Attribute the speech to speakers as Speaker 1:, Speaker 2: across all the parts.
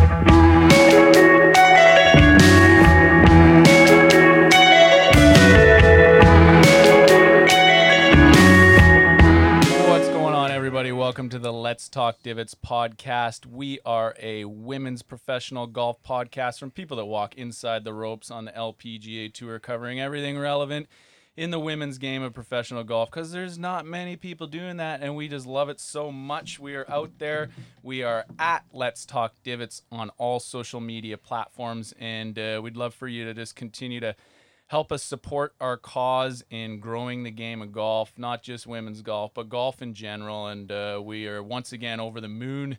Speaker 1: Welcome to the Let's Talk Divots podcast. We are a women's professional golf podcast from people that walk inside the ropes on the LPGA Tour, covering everything relevant in the women's game of professional golf, because there's not many people doing that, and we just love it so much. We are out there. We are at Let's Talk Divots on all social media platforms, and we'd love for you to just continue to help us support our cause in growing the game of golf, not just women's golf, but golf in general. And we are once again over the moon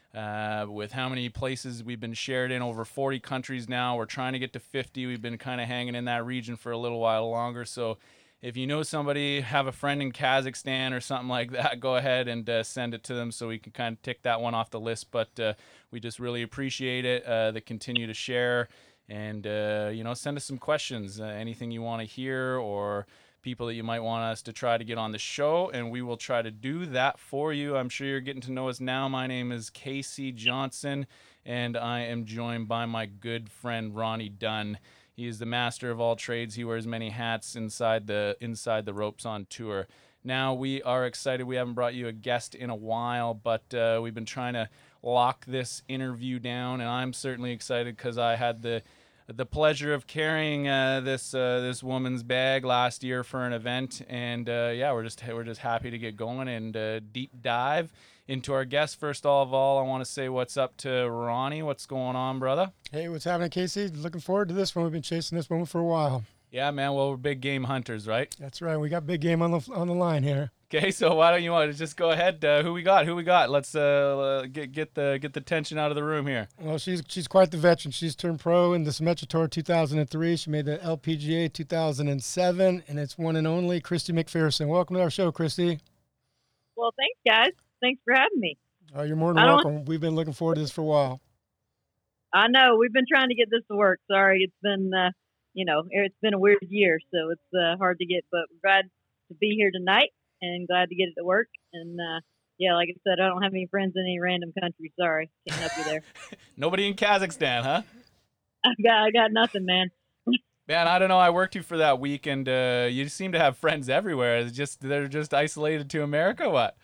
Speaker 1: with how many places we've been shared in, over 40 countries now. We're trying to get to 50. We've been kind of hanging in that region for a little while longer. So if you know somebody, have a friend in Kazakhstan or something like that, go ahead and send it to them so we can kind of tick that one off the list. But we just really appreciate it, that continue to share. And, send us some questions, anything you want to hear, or people that you might want us to try to get on the show, and we will try to do that for you. I'm sure you're getting to know us now. My name is Casey Johnson, and I am joined by my good friend Ronnie Dunn. He is the master of all trades. He wears many hats inside the ropes on tour. Now, we are excited. We haven't brought you a guest in a while, but we've been trying to lock this interview down, and I'm certainly excited because I had the pleasure of carrying this woman's bag last year for an event, and we're just happy to get going and deep dive into our guest. First of all, I want to say what's up to Ronnie. What's going on, brother?
Speaker 2: Hey, what's happening, Casey? Looking forward to this one. We've been chasing this one for a while.
Speaker 1: Yeah, man. Well, we're big game hunters, right?
Speaker 2: That's right. We got big game on the line here.
Speaker 1: Okay, so why don't you want to just go ahead? Who we got? Let's get the tension out of the room here.
Speaker 2: Well, she's quite the veteran. She's turned pro in the Symetra Tour 2003. She made the LPGA 2007, and it's one and only Christy McPherson. Welcome to our show, Christy.
Speaker 3: Well, thanks, guys. Thanks for having me.
Speaker 2: Oh, you're more than welcome. We've been looking forward to this for a while.
Speaker 3: I know. We've been trying to get this to work. Sorry, it's been it's been a weird year, so it's hard to get. But we're glad to be here tonight. And glad to get it to work. And, like I said, I don't have any friends in any random country. Sorry. Can't help you there.
Speaker 1: Nobody in Kazakhstan, huh?
Speaker 3: I got nothing, man.
Speaker 1: Man, I don't know. I worked you for that week, and you seem to have friends everywhere. They're just isolated to America, what?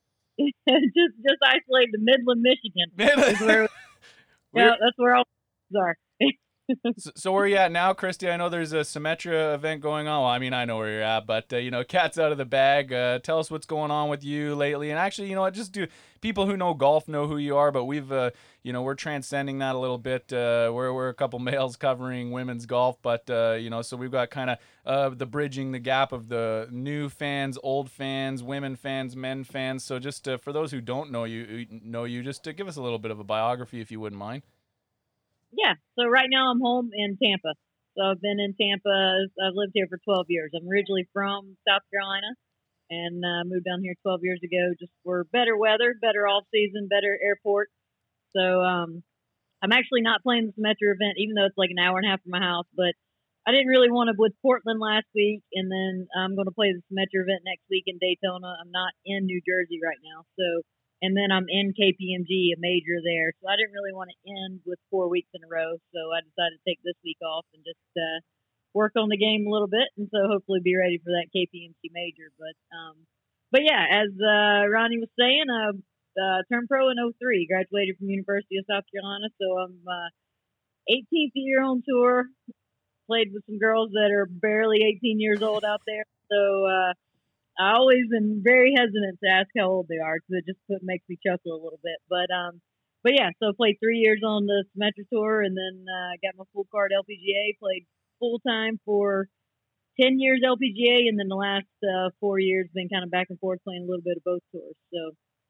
Speaker 3: just isolated to Midland, Michigan. That's where all are.
Speaker 1: So where are you at now, Christy? I know there's a Symetra event going on. Well, I mean, I know where you're at, but, cat's out of the bag. Tell us what's going on with you lately. And actually, people who know golf know who you are, but we've, we're transcending that a little bit. We're a couple males covering women's golf, but, so we've got kind of the bridging the gap of the new fans, old fans, women fans, men fans. So just for those who don't know you, just to give us a little bit of a biography, if you wouldn't mind.
Speaker 3: Yeah, so right now I'm home in Tampa. So I've been in Tampa. I've lived here for 12 years. I'm originally from South Carolina and moved down here 12 years ago just for better weather, better off-season, better airport. So I'm actually not playing the Symetra event, even though it's like an hour and a half from my house. But I didn't really want to with Portland last week, and then I'm going to play the Symetra event next week in Daytona. I'm not in New Jersey right now. And then I'm in KPMG, a major there. So I didn't really want to end with 4 weeks in a row. So I decided to take this week off and just work on the game a little bit. And so hopefully be ready for that KPMG major. But yeah, as Ronnie was saying, I turned pro in 2003, graduated from University of South Carolina. So I'm 18th year on tour, played with some girls that are barely 18 years old out there. So I always am very hesitant to ask how old they are because it just makes me chuckle a little bit. But yeah, so played 3 years on the Symetra Tour and then got my full card LPGA, played full time for 10 years LPGA, and then the last 4 years been kind of back and forth playing a little bit of both tours. So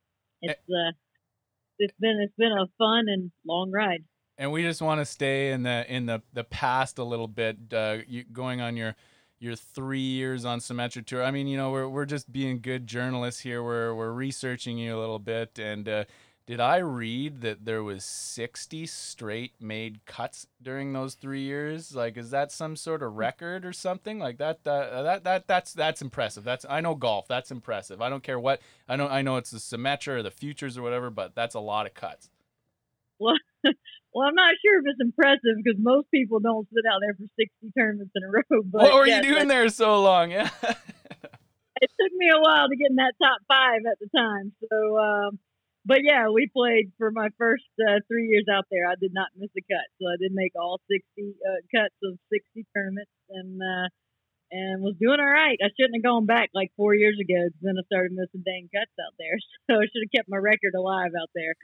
Speaker 3: it's been a fun and long ride.
Speaker 1: And we just want to stay in the past a little bit, going on your 3 years on Symetra Tour. I mean, we're just being good journalists here. We're researching you a little bit. And did I read that there was 60 straight made cuts during those 3 years? Like, is that some sort of record or something like that? That's impressive. I know golf. That's impressive. I don't care what. I know it's the Symetra or the Futures or whatever, but that's a lot of cuts.
Speaker 3: Well, well, I'm not sure if it's impressive because most people don't sit out there for 60 tournaments in a row. But
Speaker 1: What were
Speaker 3: yes,
Speaker 1: you doing there so long? Yeah.
Speaker 3: it took me a while to get in that top 5 at the time. So, but yeah, we played for my first 3 years out there. I did not miss a cut, so I did make all 60 cuts of 60 tournaments, and was doing all right. I shouldn't have gone back like 4 years ago because then I started missing dang cuts out there. So I should have kept my record alive out there.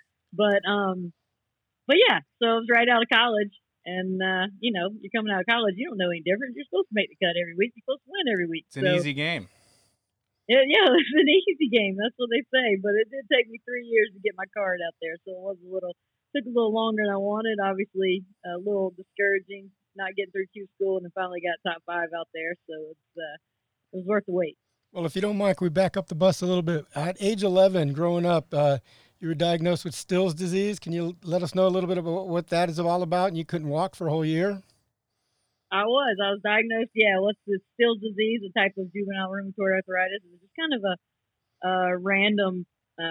Speaker 3: But yeah, so I was right out of college. And, you're coming out of college, you don't know any different. You're supposed to make the cut every week. You're supposed to win every week.
Speaker 1: It's an easy game.
Speaker 3: Yeah, it's an easy game. That's what they say. But it did take me 3 years to get my card out there. So it was took a little longer than I wanted. Obviously, a little discouraging not getting through Q school, and then finally got top 5 out there. So it was worth the wait.
Speaker 2: Well, if you don't mind, can we back up the bus a little bit? At age 11, growing up, you were diagnosed with Still's disease. Can you let us know a little bit about what that is all about? And you couldn't walk for a whole year?
Speaker 3: I was diagnosed, with Still's disease, a type of juvenile rheumatoid arthritis. It was just kind of a random,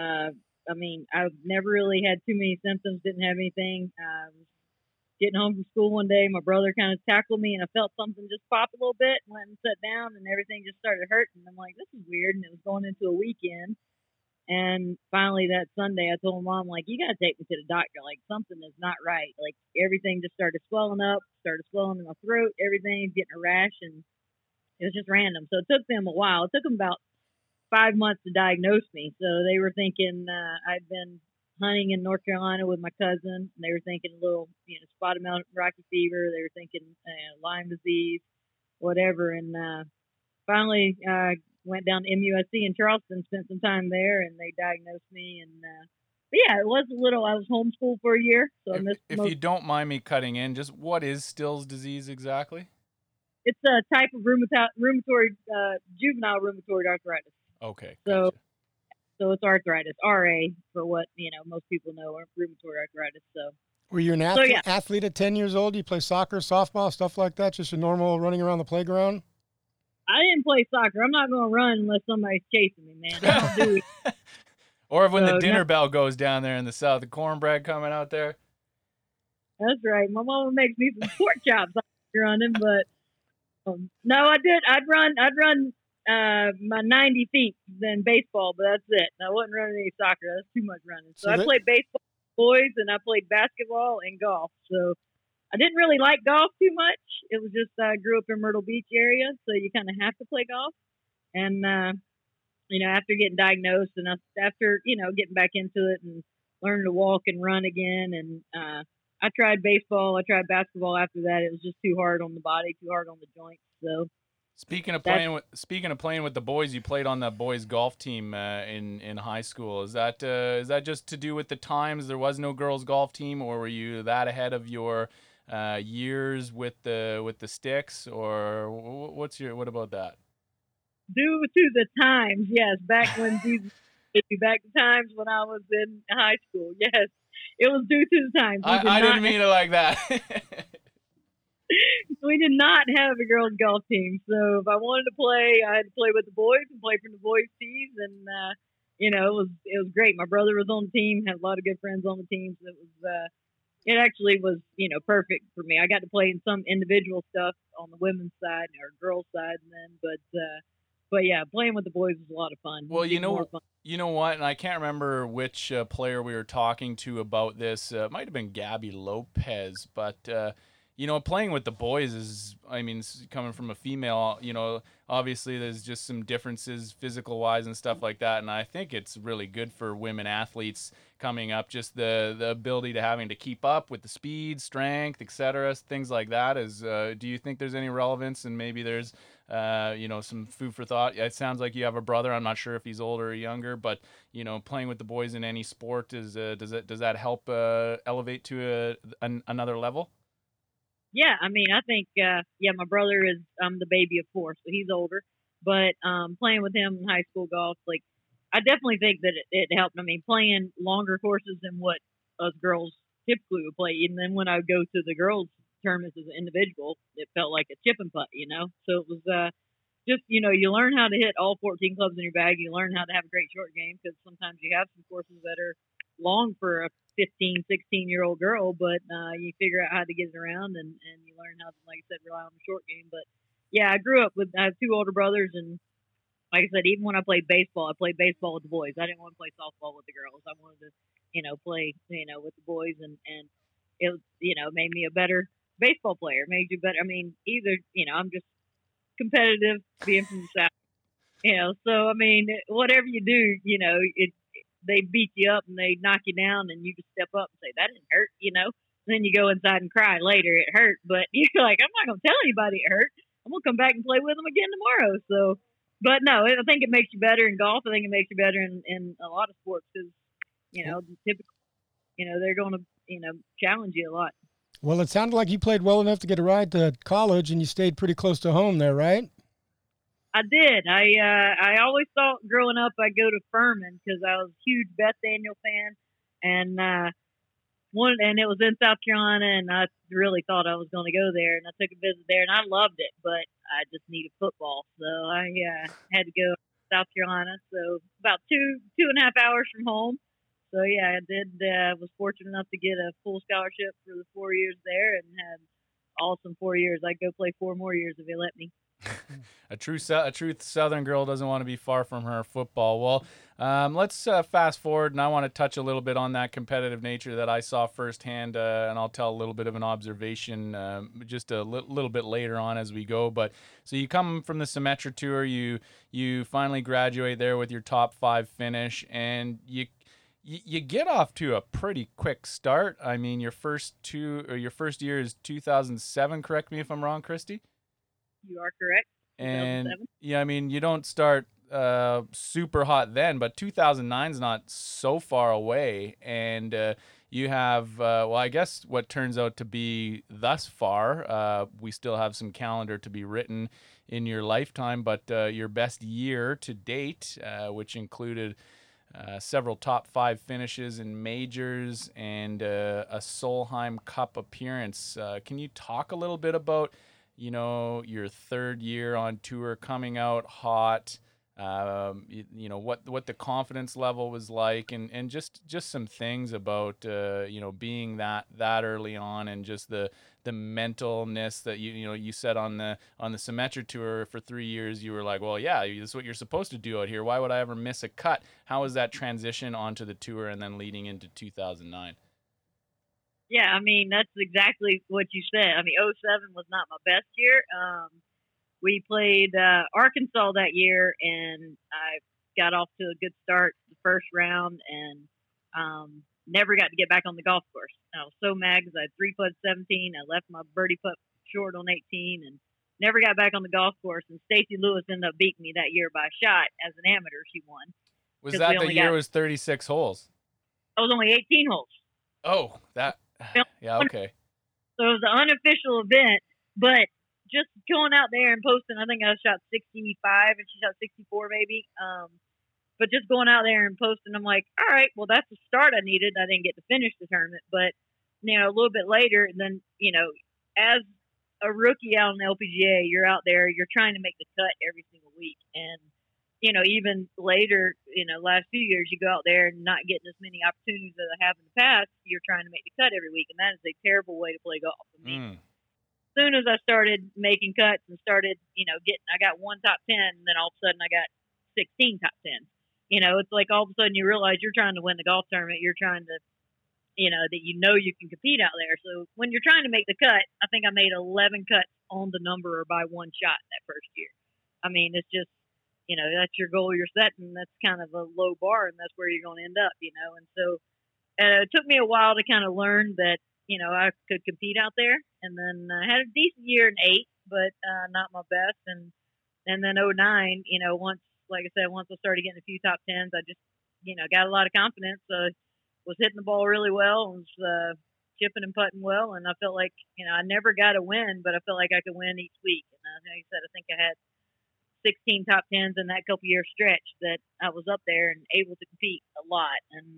Speaker 3: I've never really had too many symptoms, didn't have anything. Getting home from school one day, my brother kind of tackled me, and I felt something just pop a little bit, went and sat down, and everything just started hurting. I'm like, this is weird, and it was going into a weekend. And finally that Sunday, I told Mom, like, you got to take me to the doctor. Like, something is not right. Like, everything just started swelling up, started swelling in my throat, everything, getting a rash, and it was just random. So it took them a while. It took them about 5 months to diagnose me. So they were thinking I'd been hunting in North Carolina with my cousin, and they were thinking a little, spotted mountain rocky fever. They were thinking Lyme disease, whatever. And finally went down to MUSC in Charleston, spent some time there, and they diagnosed me. And but yeah, it was a little. I was homeschooled for a year, so I missed.
Speaker 1: If you don't mind me cutting in, just what is Still's disease exactly?
Speaker 3: It's a type of juvenile rheumatoid arthritis.
Speaker 1: Okay. Gotcha.
Speaker 3: So it's arthritis, RA, for what most people know, or rheumatoid arthritis. So.
Speaker 2: Were you an athlete at 10 years old? You play soccer, softball, stuff like that? Just a normal running around the playground?
Speaker 3: I didn't play soccer. I'm not going to run unless somebody's chasing me, man. I don't do it.
Speaker 1: Or when the dinner bell goes down there in the south, the cornbread coming out there.
Speaker 3: That's right. My mama makes me some pork chops after running, but no, I did. I'd run my 90 feet than baseball, but that's it. I wasn't running any soccer. That's too much running. So I played baseball with boys, and I played basketball and golf. So I didn't really like golf too much. It was just I grew up in Myrtle Beach area, so you kind of have to play golf. And after getting diagnosed, and after getting back into it and learning to walk and run again, and I tried baseball, I tried basketball after that. It was just too hard on the body, too hard on the joints. So.
Speaker 1: Speaking of playing with the boys, you played on the boys golf team in high school. Is that just to do with the times? There was no girls golf team, or were you that ahead of your years with the sticks, or what about that?
Speaker 3: Due to the times, yes. Back when back the times when I was in high school, yes, it was due to the times.
Speaker 1: I didn't mean it like that.
Speaker 3: We did not have a girls golf team, so if I wanted to play, I had to play with the boys and play for the boys teams, and it was great. My brother was on the team, had a lot of good friends on the team, so it actually was perfect for me. I got to play in some individual stuff on the women's side or girls' side, and then but yeah, playing with the boys was a lot of fun.
Speaker 1: Well, you know what, and I can't remember which player we were talking to about this. It might have been Gabby Lopez, but. Playing with the boys is, coming from a female, obviously there's just some differences physical wise and stuff like that. And I think it's really good for women athletes coming up, just the ability to having to keep up with the speed, strength, etc., things like that. Do you think there's any relevance, and maybe there's, some food for thought? It sounds like you have a brother. I'm not sure if he's older or younger, but, playing with the boys in any sport does that help elevate to another level?
Speaker 3: Yeah, I think, my brother I'm the baby of 4, so he's older. But playing with him in high school golf, like, I definitely think that it helped. Playing longer courses than what us girls typically would play. And then when I would go to the girls' tournaments as an individual, it felt like a chip and putt, So it was just, you learn how to hit all 14 clubs in your bag. You learn how to have a great short game, because sometimes you have some courses that are long for a 15, 16-year-old girl, but you figure out how to get it around, and you learn how to, like I said, rely on the short game. But yeah, I have two older brothers, and like I said, even when I played baseball with the boys. I didn't want to play softball with the girls. I wanted to, play, with the boys, and it was, made me a better baseball player. Made you better. I mean, either, I'm just competitive being from the South, So I mean, whatever you do, they beat you up and they knock you down, and you just step up and say that didn't hurt. Then you go inside and cry later. It hurt, but you're like, I'm not gonna tell anybody it hurt. I'm gonna come back and play with them again tomorrow. So, but no, I think it makes you better in golf. I think it makes you better in a lot of sports because typically, they're going to challenge you a lot.
Speaker 2: Well, it sounded like you played well enough to get a ride to college, and you stayed pretty close to home there, right?
Speaker 3: I did. I always thought growing up I'd go to Furman because I was a huge Beth Daniel fan, and and it was in South Carolina, and I really thought I was going to go there, and I took a visit there, and I loved it, but I just needed football, so I had to go to South Carolina. So about 2.5 hours from home. So yeah, I did. Was fortunate enough to get a full scholarship for the 4 years there, and had awesome 4 years. I'd go play 4 more years if they let me.
Speaker 1: A true Southern girl doesn't want to be far from her football. Well, let's fast forward, and I want to touch a little bit on that competitive nature that I saw firsthand, and I'll tell a little bit of an observation just a little bit later on as we go. But so you come from the Symetra Tour, you finally graduate there with your top 5 finish, and you get off to a pretty quick start. I mean, your first year is 2007. Correct me if I'm wrong, Christy.
Speaker 3: You are correct.
Speaker 1: And yeah, I mean, you don't start super hot then, but 2009 is not so far away, and you have well, I guess what turns out to be thus far, we still have some calendar to be written in your lifetime, but your best year to date, which included several top 5 finishes in majors and a Solheim Cup appearance. Can you talk a little bit about your third year on tour, coming out hot, what the confidence level was like, and just some things about being that early on, and just the mentalness that you said on the Symetra Tour for 3 years, you were like, well, yeah, this is what you're supposed to do out here. Why would I ever miss a cut? How was that transition onto the tour and then leading into 2009?
Speaker 3: Yeah, I mean, that's exactly what you said. I mean, 2007 was not my best year. We played Arkansas that year, and I got off to a good start the first round, and never got to get back on the golf course. I was so mad because I had 3-putt 17. I left my birdie putt short on 18, and never got back on the golf course. And Stacey Lewis ended up beating me that year by a shot. As an amateur, she won.
Speaker 1: Was that the year was 36 holes?
Speaker 3: I was only 18 holes.
Speaker 1: Oh, that. Yeah, okay.
Speaker 3: So it was an unofficial event, but just going out there and posting, I think I shot 65 and she shot 64 maybe. But just going out there and posting, I'm like, all right, well, that's the start I needed. I didn't get to finish the tournament, but, a little bit later, and then, as a rookie out on the LPGA, you're out there, you're trying to make the cut every single week. And, even later, last few years, you go out there and not getting as many opportunities as I have in the past. You're trying to make the cut every week, and that is a terrible way to play golf. I mean, as soon as I started making cuts and started, I got 1 top 10, and then all of a sudden I got 16 top 10s. It's like all of a sudden you realize you're trying to win the golf tournament. You're trying to, that you can compete out there. So when you're trying to make the cut, I think I made 11 cuts on the number or by 1 shot that first year. I mean, it's just, that's your goal you're setting. That's kind of a low bar, and that's where you're going to end up, And so it took me a while to kind of learn that, I could compete out there. And then I had a decent year in 8, but not my best. And then 2009, once I started getting a few top 10s, I just, got a lot of confidence. Was hitting the ball really well, and was chipping and putting well. And I felt like, I never got a win, but I felt like I could win each week. And like I said, I think I had 16 top 10s in that couple year stretch that I was up there and able to compete a lot. And,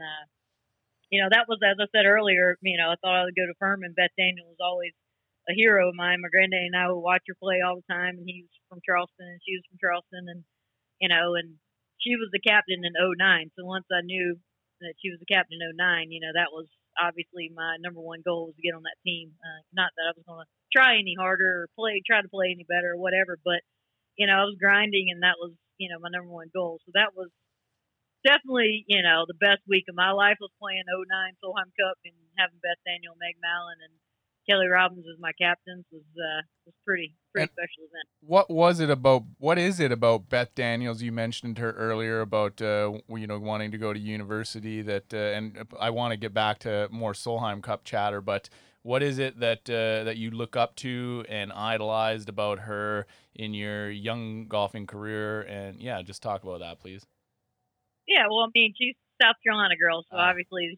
Speaker 3: that was, as I said earlier, I thought I would go to Furman. Beth Daniel was always a hero of mine. My granddaddy and I would watch her play all the time, and he was from Charleston and she was from Charleston, and, and she was the captain in 2009. So once I knew that she was the captain in '09. That was obviously my number one goal was to get on that team. Not that I was going to try any harder or try to play any better or whatever, but I was grinding, and that was my number one goal. So that was definitely the best week of my life was playing '09 Solheim Cup and having Beth Daniel, Meg Mallon, and Kelly Robbins as my captains was pretty special event.
Speaker 1: What is it about Beth Daniels? You mentioned her earlier about wanting to go to university. And I want to get back to more Solheim Cup chatter. But what is it that you look up to and idolized about her in your young golfing career? And yeah, just talk about that, please.
Speaker 3: Yeah, well, I mean, she's a South Carolina girl, so obviously,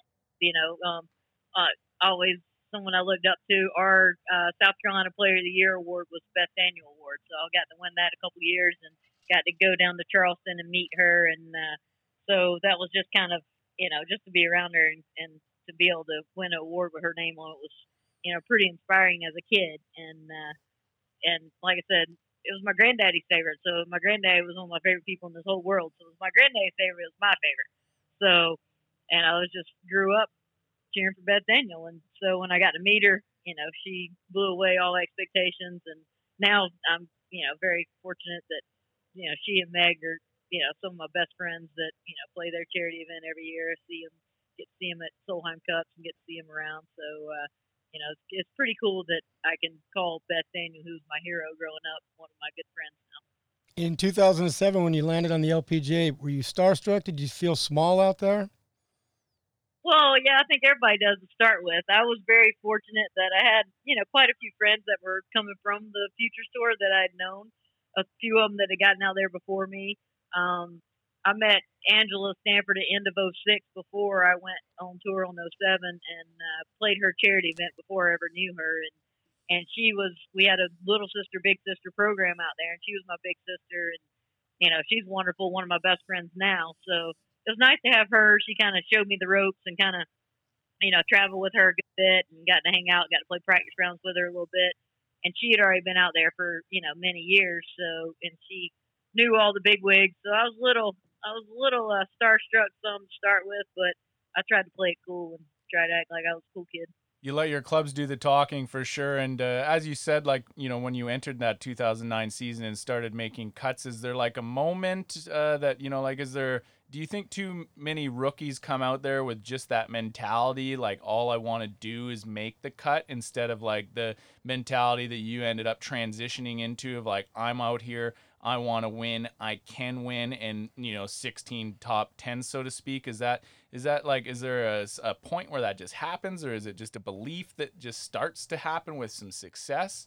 Speaker 3: always someone I looked up to. Our South Carolina Player of the Year award was Beth Daniel Award, so I got to win that a couple of years and got to go down to Charleston and meet her, and so that was just kind of just to be around her and to be able to win an award with her name on it was pretty inspiring as a kid, and like I said, it was my granddaddy's favorite. So my granddaddy was one of my favorite people in this whole world. So it was my granddaddy's favorite. It was my favorite. So, and I was just grew up cheering for Beth Daniel. And so when I got to meet her, she blew away all expectations. And now I'm, very fortunate that, she and Meg are, some of my best friends that, play their charity event every year. Get to see them at Solheim Cups and get to see them around. So, it's pretty cool that I can call Beth Daniel, who's my hero growing up, one of my good friends now.
Speaker 2: In 2007, when you landed on the LPGA, were you starstruck? Did you feel small out there?
Speaker 3: Well, yeah, I think everybody does to start with. I was very fortunate that I had, quite a few friends that were coming from the Futures Tour that I'd known. A few of them that had gotten out there before me. I met Angela Stanford at the end of '06 before I went on tour on '07 and played her charity event before I ever knew her. And we had a little sister, big sister program out there, and she was my big sister. And, she's wonderful, one of my best friends now. So it was nice to have her. She kind of showed me the ropes and kind of, travel with her a good bit and got to hang out, got to play practice rounds with her a little bit. And she had already been out there for, many years. So, and she knew all the big wigs. So I was a little starstruck some to start with, but I tried to play it cool and try to act like I was a cool kid.
Speaker 1: You let your clubs do the talking for sure. And as you said, when you entered that 2009 season and started making cuts, is there like a moment that, do you think too many rookies come out there with just that mentality? Like, all I want to do is make the cut, instead of like the mentality that you ended up transitioning into of like, I'm out here, I want to win, I can win, and 16 top 10, so to speak. Is there a point where that just happens, or is it just a belief that just starts to happen with some success?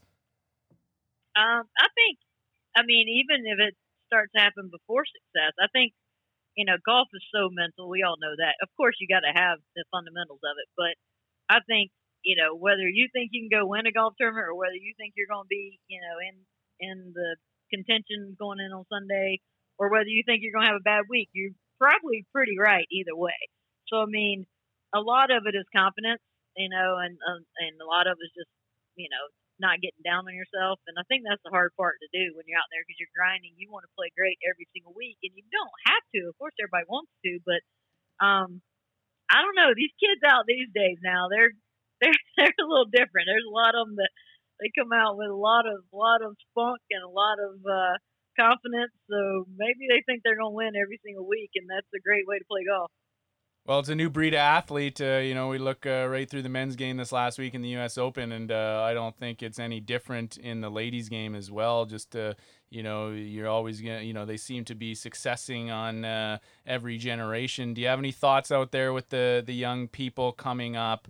Speaker 3: I think, even if it starts to happen before success, I think, golf is so mental. We all know that. Of course, you got to have the fundamentals of it, but I think, whether you think you can go win a golf tournament or whether you think you're going to be, in the contention going in on Sunday, or whether you think you're going to have a bad week, you're probably pretty right either way. So, a lot of it is confidence, and a lot of it is just, not getting down on yourself. And I think that's the hard part to do when you're out there, because you're grinding. You want to play great every single week, and you don't have to. Of course, everybody wants to, but I don't know. These kids out these days now, they're a little different. There's a lot of them that they come out with a lot of spunk and a lot of confidence. So maybe they think they're going to win every single week, and that's a great way to play golf.
Speaker 1: Well, it's a new breed of athlete. We look right through the men's game this last week in the U.S. Open, and I don't think it's any different in the ladies' game as well. Just, you're always going to, they seem to be successing on every generation. Do you have any thoughts out there with the young people coming up,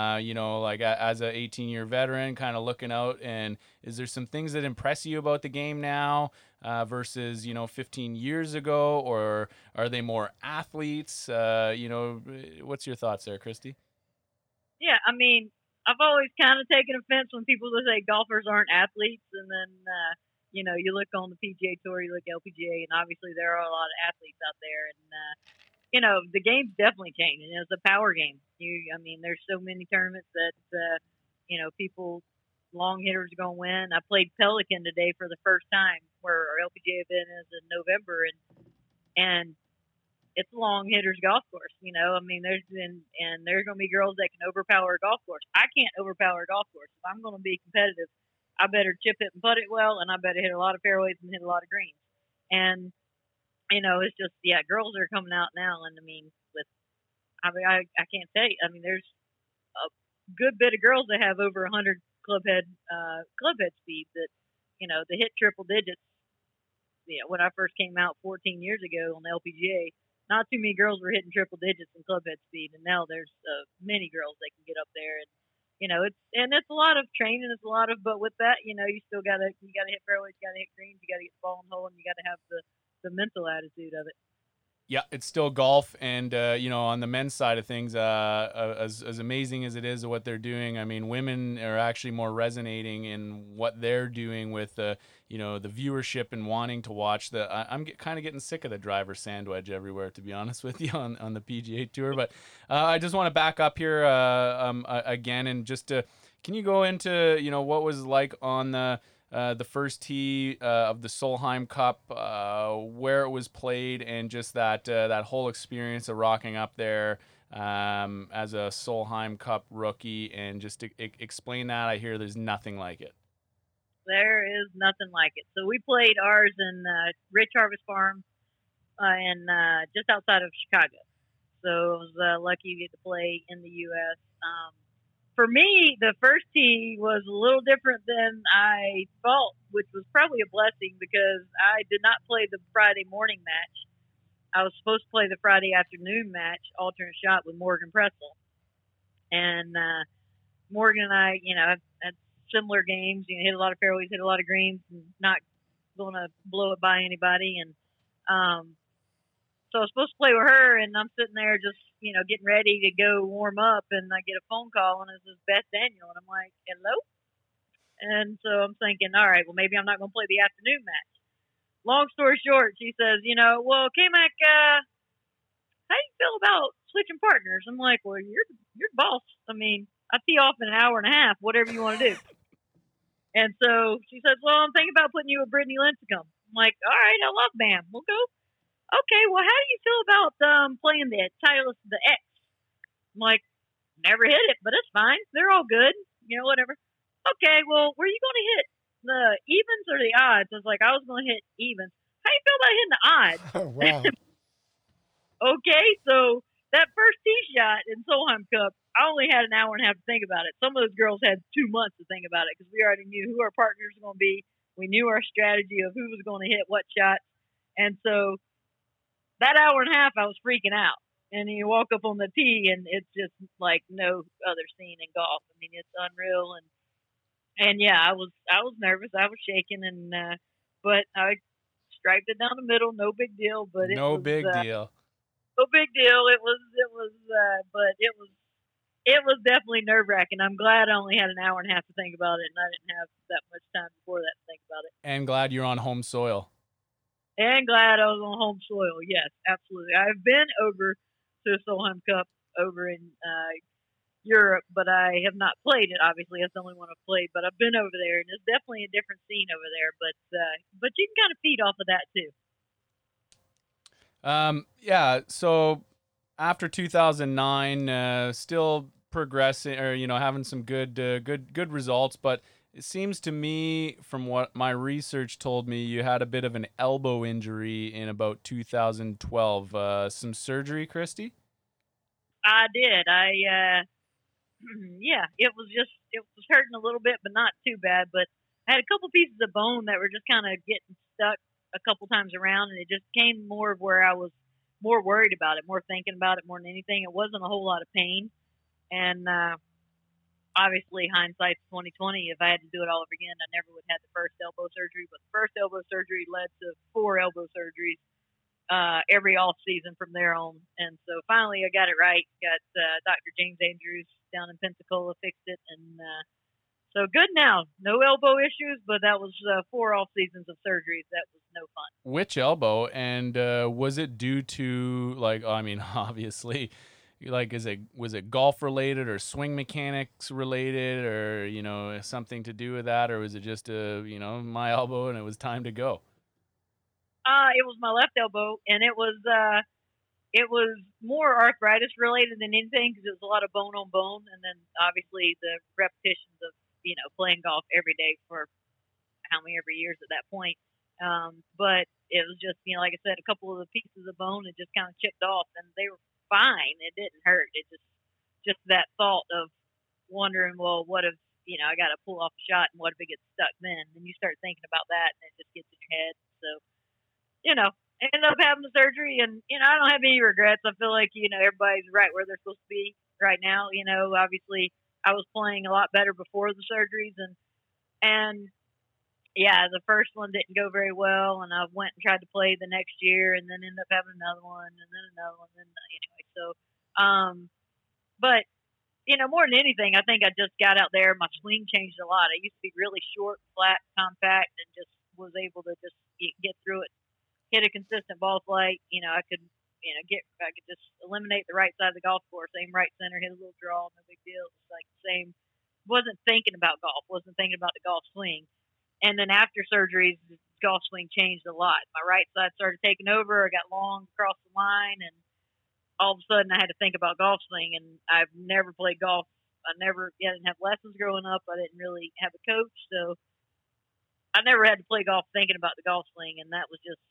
Speaker 1: as a 18-year veteran, kind of looking out? And is there some things that impress you about the game now versus 15 years ago, or are they more athletes? What's your thoughts there, Christy?
Speaker 3: Yeah, I've always kind of taken offense when people say golfers aren't athletes, and then you look on the PGA Tour, you look at LPGA, and obviously there are a lot of athletes out there, and the game's definitely changing. It's a power game. There's so many tournaments that people. Long hitters are going to win. I played Pelican today for the first time, where our LPGA event is in November, and it's a long hitters golf course. I mean, there's going to be girls that can overpower a golf course. I can't overpower a golf course. If I'm going to be competitive, I better chip it and putt it well, and I better hit a lot of fairways and hit a lot of greens. And it's just girls are coming out now, and I mean, I can't say. I mean, there's a good bit of girls that have over 100 clubhead speed that they hit triple digits. When I first came out 14 years ago on the LPGA, not too many girls were hitting triple digits in clubhead speed, and now there's many girls that can get up there. And it's a lot of training. It's a lot of, but with that, you still gotta hit fairways, you gotta hit greens, you gotta get the ball in the hole, and you gotta have the mental attitude of it.
Speaker 1: Yeah, it's still golf, and on the men's side of things, as amazing as it is what they're doing, I mean, women are actually more resonating in what they're doing with the viewership and wanting to watch. I'm kind of getting sick of the driver sand wedge everywhere, to be honest with you, on the PGA Tour. But I just want to back up here again, and can you go into what was like on the first tee of the Solheim Cup, where it was played, and just that whole experience of rocking up there as a Solheim Cup rookie, and just to explain that. I hear there's nothing like it.
Speaker 3: There is nothing like it. So we played ours in Rich Harvest Farm and just outside of Chicago. So I was lucky to get to play in the U.S. For me, the first tee was a little different than I thought, which was probably a blessing because I did not play the Friday morning match. I was supposed to play the Friday afternoon match, alternate shot with Morgan Pressel. And Morgan and I, had similar games. Hit a lot of fairways, hit a lot of greens, and not going to blow it by anybody. And so I was supposed to play with her, and I'm sitting there just, getting ready to go warm up, and I get a phone call, and it's Beth Daniel, and I'm like, hello? And so I'm thinking, all right, well, maybe I'm not going to play the afternoon match. Long story short, she says, well, K-Mac, how do you feel about switching partners? I'm like, well, you're the boss. I mean, I tee off in an hour and a half, whatever you want to do. And so she says, well, I'm thinking about putting you with Brittany Lincecum. I'm like, all right, I love Bam. We'll go. Okay, well, how do you feel about playing the Titleist, the X? I'm like, never hit it, but it's fine. They're all good, whatever. Okay, well, were you going to hit the evens or the odds? I was like, I was going to hit evens. How do you feel about hitting the odds?
Speaker 2: Oh, wow.
Speaker 3: Okay, so that first tee shot in Solheim Cup, I only had an hour and a half to think about it. Some of those girls had 2 months to think about it because we already knew who our partners were going to be. We knew our strategy of who was going to hit what shot. And so that hour and a half, I was freaking out. And you walk up on the tee, and it's just like no other scene in golf. I mean, it's unreal. And yeah, I was nervous. I was shaking, and but I striped it down the middle. No big deal. But
Speaker 1: no big deal.
Speaker 3: No big deal. It was, but it was definitely nerve wracking. I'm glad I only had an hour and a half to think about it, and I didn't have that much time before that to think about it.
Speaker 1: And glad you're on home soil.
Speaker 3: And glad I was on home soil. Yes, absolutely. I've been over to the Solheim Cup over in Europe, but I have not played it. Obviously, that's the only one I've played. But I've been over there, and it's definitely a different scene over there. But you can kind of feed off of that too.
Speaker 1: Yeah. So after 2009, still progressing, or having some good results, but it seems to me, from what my research told me, you had a bit of an elbow injury in about 2012. Some surgery, Christy?
Speaker 3: I did. Yeah, it was hurting a little bit, but not too bad. But I had a couple pieces of bone that were just kind of getting stuck a couple times around, and it just came more of where I was more worried about it, more thinking about it more than anything. It wasn't a whole lot of pain. And obviously, hindsight's 2020. If I had to do it all over again, I never would have had the first elbow surgery. But the first elbow surgery led to 4 elbow surgeries every off season from there on. And so finally, I got it right. Got Dr. James Andrews down in Pensacola fixed it, and so good now. No elbow issues, but that was 4 off seasons of surgeries. That was no fun.
Speaker 1: Which elbow? And was it due to, like, I mean, obviously, like, was it golf related or swing mechanics related, or something to do with that, or was it just my elbow and it was time to go?
Speaker 3: It was my left elbow, and it was it was more arthritis related than anything because it was a lot of bone on bone, and then obviously the repetitions of playing golf every day for how many ever years at that point. But it was just like I said, a couple of the pieces of bone had just kind of chipped off, and they were fine. It didn't hurt. It just that thought of wondering, well, what if I got to pull off a shot, and what if it gets stuck then? Then you start thinking about that, and it just gets in your head. So I ended up having the surgery, and I don't have any regrets. I feel like everybody's right where they're supposed to be right now. Obviously I was playing a lot better before the surgeries, and yeah, the first one didn't go very well, and I went and tried to play the next year, and then ended up having another one, and then another one, and anyway. So, but more than anything, I think I just got out there. My swing changed a lot. I used to be really short, flat, compact, and just was able to just get through it, hit a consistent ball flight. I could, I could just eliminate the right side of the golf course, aim right center, hit a little draw, no big deal. It was like the same. Wasn't thinking about golf. Wasn't thinking about the golf swing. And then after surgeries, the golf swing changed a lot. My right side started taking over. I got long across the line, and all of a sudden I had to think about golf swing. And I've never played golf. I didn't have lessons growing up. I didn't really have a coach, so I never had to play golf thinking about the golf swing. And that was just,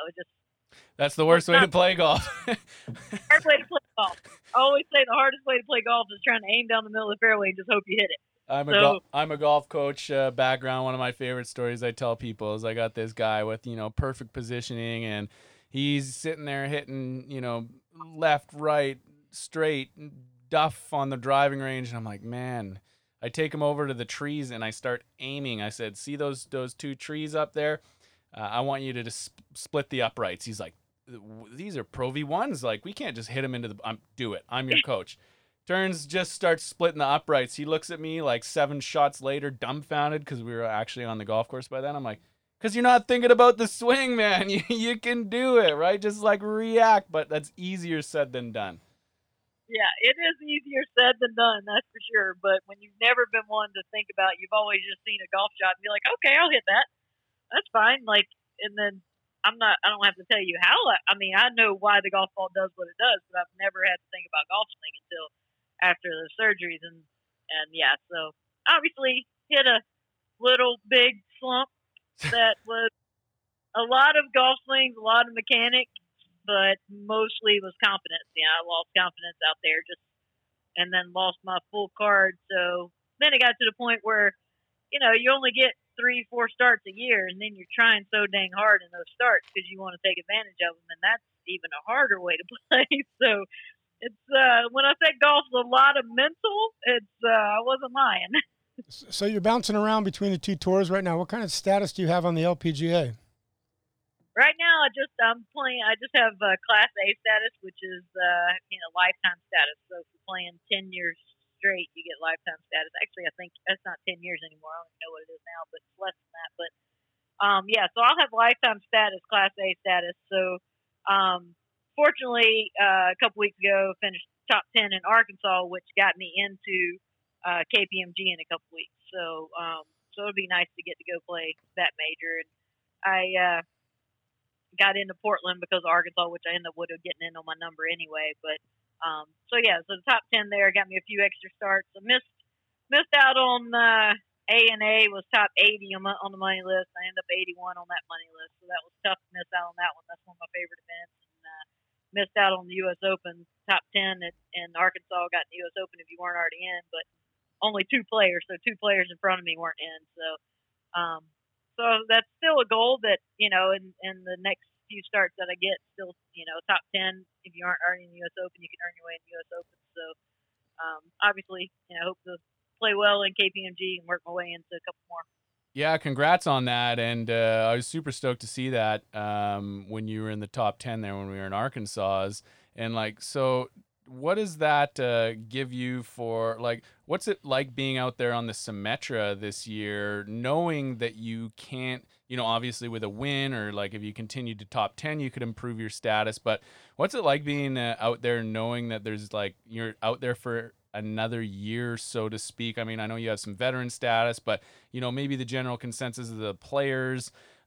Speaker 1: That's the worst way to play golf.
Speaker 3: Hard way to play golf. I always say the hardest way to play golf is trying to aim down the middle of the fairway and just hope you hit it.
Speaker 1: I'm a golf coach background. One of my favorite stories I tell people is I got this guy with, perfect positioning, and he's sitting there hitting, left, right, straight, duff on the driving range. And I'm like, man, I take him over to the trees and I start aiming. I said, see those two trees up there? I want you to just split the uprights. He's like, these are Pro V1s. Like, we can't just hit him into the, do it. I'm your coach. Turns, just starts splitting the uprights. He looks at me like 7 shots later, dumbfounded, because we were actually on the golf course by then. I'm like, because you're not thinking about the swing, man. You can do it, right? Just like react, but that's easier said than done.
Speaker 3: Yeah, it is easier said than done, that's for sure. But when you've never been one to think about, you've always just seen a golf shot and be like, okay, I'll hit that. That's fine. Like, and then I don't have to tell you how. I know why the golf ball does what it does, but I've never had to think about golf swing until after the surgeries. And yeah, so obviously hit a little big slump that was a lot of golf swings, a lot of mechanics, but mostly was confidence. I lost confidence out there and then lost my full card. So then it got to the point where, you only get 3-4 starts a year, and then you're trying so dang hard in those starts because you want to take advantage of them, and that's even a harder way to play. So it's when I say golf's a lot of mental, I wasn't lying.
Speaker 2: So you're bouncing around between the two tours right now. What kind of status do you have on the LPGA?
Speaker 3: Right now, I'm playing. I just have Class A status, which is lifetime status. So if you're playing 10 years straight, you get lifetime status. Actually, I think that's not 10 years anymore. I don't even know what it is now, but it's less than that. But yeah, so I'll have lifetime status, Class A status. So fortunately, a couple weeks ago, finished top 10 in Arkansas, which got me into KPMG in a couple weeks. So it'd be nice to get to go play that major. And I got into Portland because of Arkansas, which I ended up getting in on my number anyway. But so the top 10 there got me a few extra starts. I missed out on A&A, was top 80 on the money list. I ended up 81 on that money list, so that was tough to miss out on that one. That's one of my favorite events. And missed out on the U.S. Open, top 10 in Arkansas. Got in the U.S. Open if you weren't already in, but only 2 players, so 2 players in front of me weren't in. So that's still a goal that in the next few starts that I get, still top 10. If you aren't already in the U.S. Open, you can earn your way in the U.S. Open. So obviously, I hope to play well in KPMG and work my way into a couple more.
Speaker 1: Yeah, congrats on that. And I was super stoked to see that when you were in the top 10 there when we were in Arkansas. And so what does that give you for, what's it like being out there on the Symetra this year, knowing that you can't, obviously with a win or if you continue to top 10, you could improve your status. But what's it like being out there knowing that there's you're out there for another year, so to speak? I know you have some veteran status, but maybe the general consensus of the players,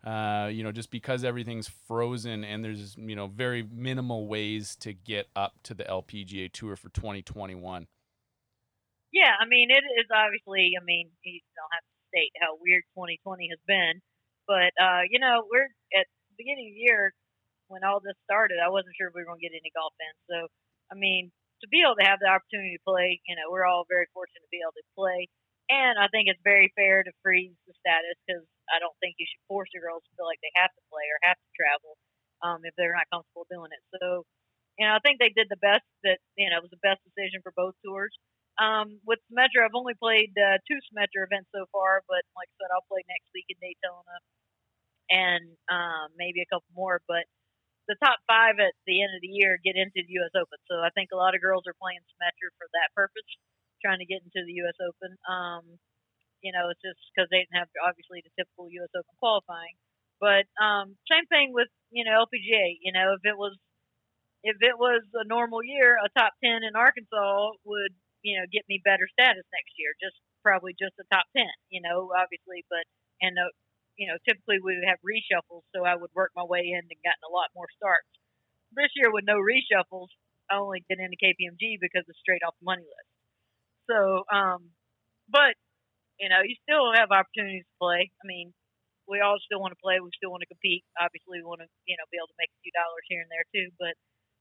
Speaker 1: just because everything's frozen and there's, very minimal ways to get up to the LPGA Tour for 2021.
Speaker 3: Yeah, I mean, it is obviously, I mean, you don't have to state how weird 2020 has been, but, we're at the beginning of the year when all this started, I wasn't sure if we were going to get any golf in. So, I mean, to be able to have the opportunity to play, we're all very fortunate to be able to play. And I think it's very fair to freeze the status because I don't think you should force the girls to feel like they have to play or have to travel if they're not comfortable doing it. So, I think they did the best that, it was the best decision for both tours. With Symetra, I've only played 2 Symetra events so far, but like I said, I'll play next week in Daytona and maybe a couple more. But the top 5 at the end of the year get into the U.S. Open. So I think a lot of girls are playing Symetra for that purpose, trying to get into the U.S. Open. It's just because they didn't have, obviously, the typical U.S. Open qualifying. But same thing with, LPGA. If it was a normal year, a top 10 in Arkansas would, get me better status next year. Probably just a top 10, obviously. But, typically we would have reshuffles, so I would work my way in and gotten a lot more starts. This year with no reshuffles, I only get into KPMG because it's straight off the money list. So, but, you still have opportunities to play. I mean, we all still want to play. We still want to compete. Obviously, we want to, be able to make a few dollars here and there too. But,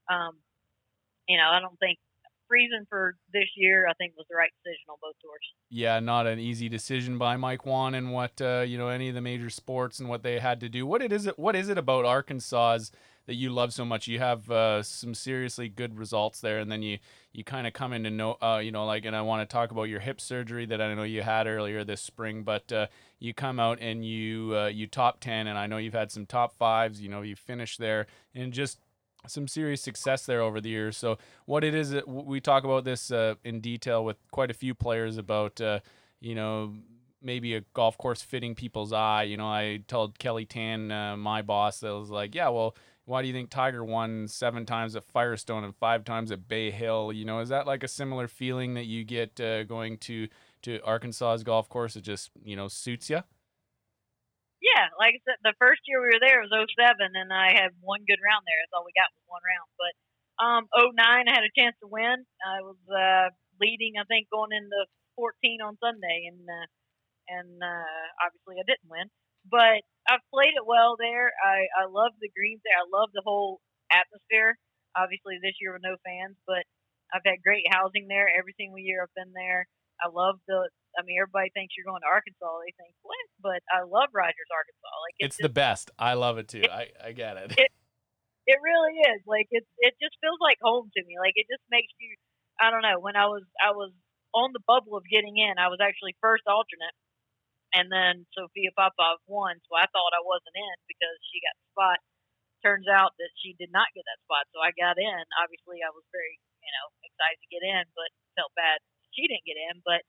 Speaker 3: I don't think freezing for this year, I think, was the right decision on both tours.
Speaker 1: Yeah, not an easy decision by Mike Whan and what any of the major sports and what they had to do. What is it about Arkansas that you love so much? You have some seriously good results there, and then you kind of come into and I want to talk about your hip surgery that I know you had earlier this spring, but you come out and you top 10, and I know you've had some top 5s. You finished there, and just some serious success there over the years. So what it is, we talk about this in detail with quite a few players about, maybe a golf course fitting people's eye. I told Kelly Tan, my boss, that was like, yeah, well, why do you think Tiger won 7 times at Firestone and 5 times at Bay Hill? Is that like a similar feeling that you get going to Arkansas's golf course? It just, suits you?
Speaker 3: Yeah, like I said, the first year we were there, it was 07, and I had one good round there. That's all we got was one round. But 09, I had a chance to win. I was leading, I think, going into 14 on Sunday, and obviously I didn't win. But I've played it well there. I love the greens there. I love the whole atmosphere. Obviously this year with no fans, but I've had great housing there every single year I've been there. I love everybody thinks you're going to Arkansas. They think, what? But I love Rogers, Arkansas. Like
Speaker 1: it's the best. I love it too. I get it.
Speaker 3: It really is. Like it just feels like home to me. Like it just makes you, I don't know. When I was on the bubble of getting in, I was actually first alternate, and then Sophia Popov won. So I thought I wasn't in because she got the spot. Turns out that she did not get that spot, so I got in. Obviously, I was very excited to get in, but felt bad she didn't get in. But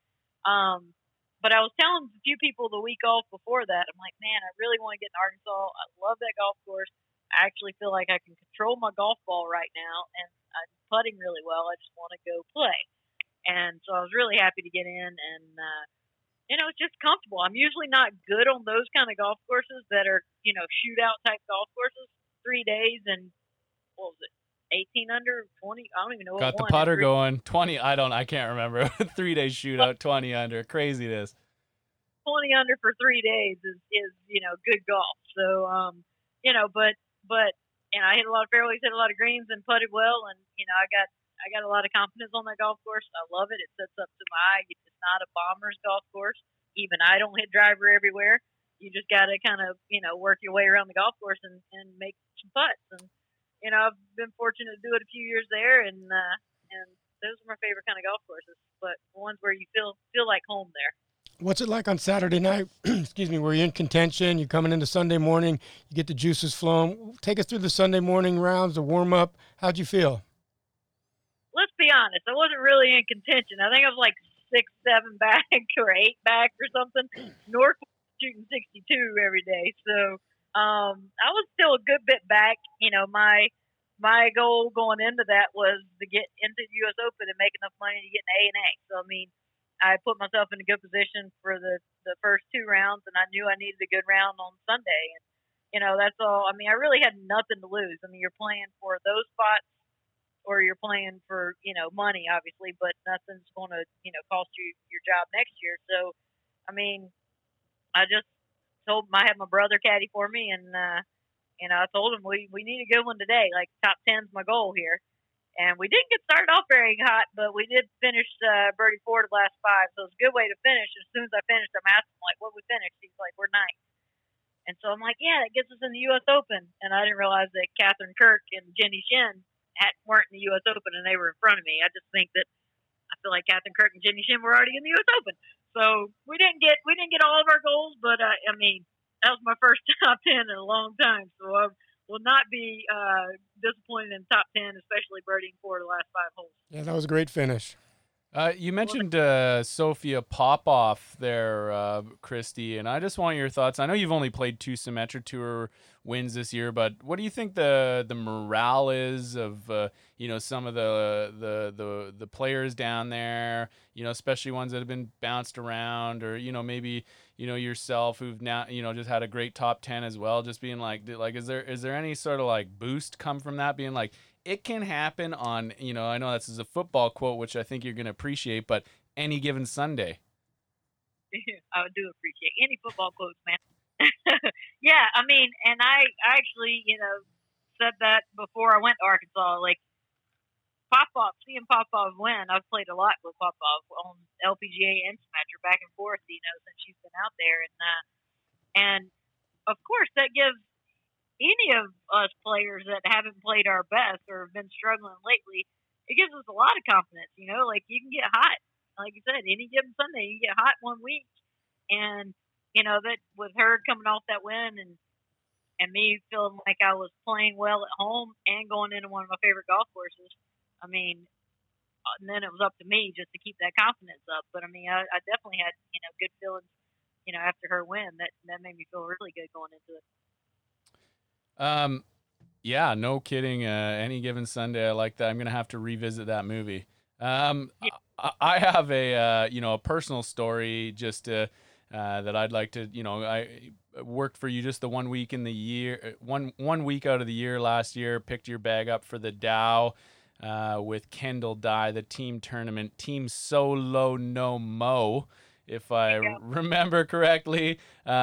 Speaker 3: I was telling a few people the week off before that, I'm like, man, I really want to get in Arkansas. I love that golf course. I actually feel like I can control my golf ball right now, and I'm putting really well. I just want to go play. And so I was really happy to get in, and it's just comfortable. I'm usually not good on those kind of golf courses that are, shootout type golf courses. 3 days and what was it? 18 under, 20. I don't even know.
Speaker 1: Got the putter going. 20. I can't remember. 3 days shootout. 20 under. Craziness.
Speaker 3: 20 under for 3 days is good golf. So but I hit a lot of fairways, hit a lot of greens, and putted well. And I got a lot of confidence on that golf course. I love it. It sets up to my eye. It's not a bomber's golf course. Even I don't hit driver everywhere. You just got to kind of work your way around the golf course and make some putts. And I've been fortunate to do it a few years there, and those are my favorite kind of golf courses. But ones where you feel like home there.
Speaker 2: What's it like on Saturday night? Excuse me, where you're in contention, you're coming into Sunday morning, you get the juices flowing. Take us through the Sunday morning rounds, the warm up. How'd you feel?
Speaker 3: Let's be honest, I wasn't really in contention. I think I was like 6-7 back or 8 back or something. North was shooting 62 every day, so I was still a good bit back. My goal going into that was to get into the U.S. Open and make enough money to get an A&A. So, I put myself in a good position for the first 2 rounds, and I knew I needed a good round on Sunday. that's all. I mean, I really had nothing to lose. I mean, you're playing for those spots or you're playing for, money, obviously, but nothing's going to, cost you your job next year. So, I mean, I just told him I had my brother caddy for me, and I told him we need a good one today. Like top 10's my goal here, and we didn't get started off very hot, but we did finish birdie 4 to the last 5, so it's a good way to finish. As soon as I finished, I'm asking him like, "What we finished?" He's like, "We're ninth." And so I'm like, "Yeah, that gets us in the U.S. Open." And I didn't realize that Catherine Kirk and Jenny Shin weren't in the U.S. Open, and they were in front of me. I just think that I feel like Catherine Kirk and Jenny Shin were already in the U.S. Open. So we didn't get all of our goals, but I mean, that was my first top 10 in a long time. So I will not be disappointed in top 10, especially birdieing 4 of the last 5 holes.
Speaker 2: Yeah, that was a great finish.
Speaker 1: You mentioned Sophia Popov there, Christy, and I just want your thoughts. I know you've only played 2 Symetra Tour wins this year, but what do you think the morale is of some of the players down there? Especially ones that have been bounced around, or maybe yourself who've now just had a great top 10 as well. Just being like is there any sort of like boost come from that? Being like, it can happen on, I know this is a football quote, which I think you're going to appreciate, but any given Sunday.
Speaker 3: I do appreciate any football quotes, man. Yeah, I mean, and I actually, said that before I went to Arkansas. Like, seeing Popov win, I've played a lot with Popov on LPGA and Symetra back and forth, since she's been out there. And of course, that gives any of us players that haven't played our best or have been struggling lately, it gives us a lot of confidence. Like you can get hot, like you said, any given Sunday you can get hot one week, and that with her coming off that win and me feeling like I was playing well at home and going into one of my favorite golf courses, I mean, and then it was up to me just to keep that confidence up. But I mean, I definitely had good feelings, after her win. That made me feel really good going into it.
Speaker 1: Yeah, no kidding. Any given Sunday, I like that. I'm gonna have to revisit that movie. I have a personal story just that I'd like to. I worked for you just the 1 week in the year, one week out of the year last year. Picked your bag up for the Dow with Kendall Dye, the team tournament, Team Solo No Mo, if I remember correctly.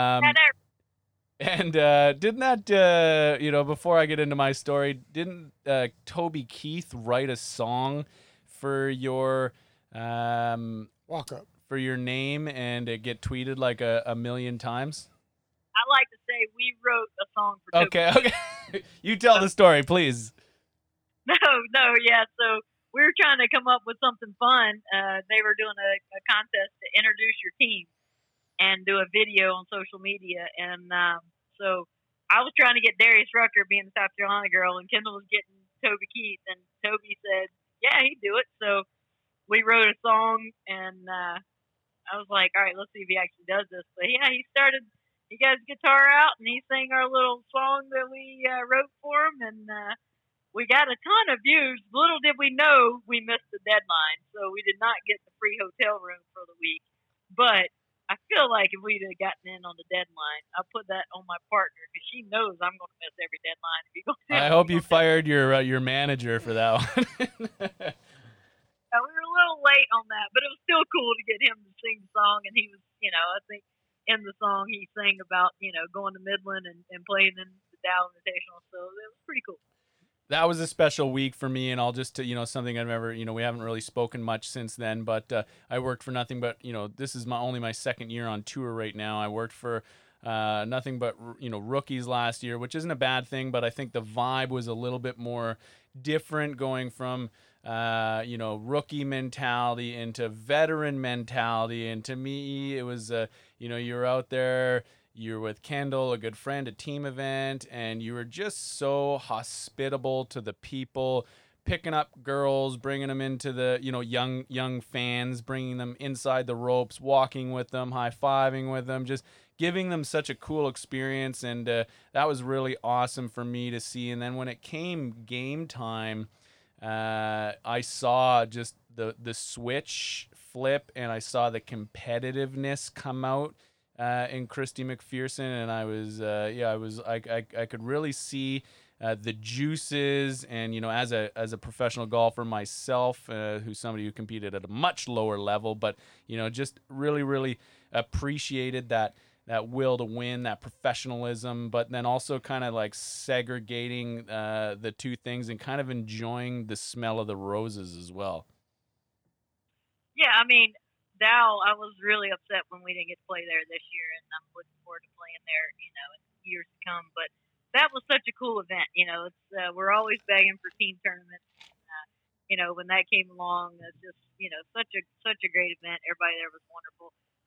Speaker 1: And didn't that, before I get into my story, didn't Toby Keith write a song for your
Speaker 2: Walk up
Speaker 1: for your name and it get tweeted like a million times?
Speaker 3: I like to say we wrote a song for Toby.
Speaker 1: Okay. You tell the story, please.
Speaker 3: No, yeah. So we were trying to come up with something fun. They were doing a contest to introduce your team and do a video on social media. And so I was trying to get Darius Rucker, being the South Carolina girl, and Kendall was getting Toby Keith. And Toby said, yeah, he'd do it. So we wrote a song, and I was like, all right, let's see if he actually does this. But yeah, he got his guitar out, and he sang our little song that we wrote for him. And we got a ton of views. Little did we know we missed the deadline. So we did not get the free hotel room for the week. But I feel like if we'd have gotten in on the deadline, I put that on my partner because she knows I'm going to miss every deadline. If you go
Speaker 1: I hope you fired your manager for that one.
Speaker 3: We were a little late on that, but it was still cool to get him to sing the song. And he was, I think in the song he sang about, going to Midland and playing in the Dow Invitational. So it was pretty cool.
Speaker 1: That was a special week for me, and I'll just, something I've never, we haven't really spoken much since then, but I worked for nothing but, this is only my second year on tour right now. I worked for nothing but, rookies last year, which isn't a bad thing, but I think the vibe was a little bit more different going from, rookie mentality into veteran mentality. And to me, it was, you're out there, you're with Kendall, a good friend, a team event, and you were just so hospitable to the people, picking up girls, bringing them into the, young fans, bringing them inside the ropes, walking with them, high-fiving with them, just giving them such a cool experience. And that was really awesome for me to see. And then when it came game time, I saw just the switch flip, and I saw the competitiveness come out in Christy McPherson, and I could really see the juices, and as a professional golfer myself, who's somebody who competed at a much lower level, but just really appreciated that will to win, that professionalism, but then also kind of like segregating the two things and kind of enjoying the smell of the roses as well.
Speaker 3: Yeah, I mean, Dow, I was really upset when we didn't get to play there this year, and I'm looking forward to playing there, in years to come. But that was such a cool event. It's we're always begging for team tournaments. When that came along, it's just such a great event. Everybody there was wonderful.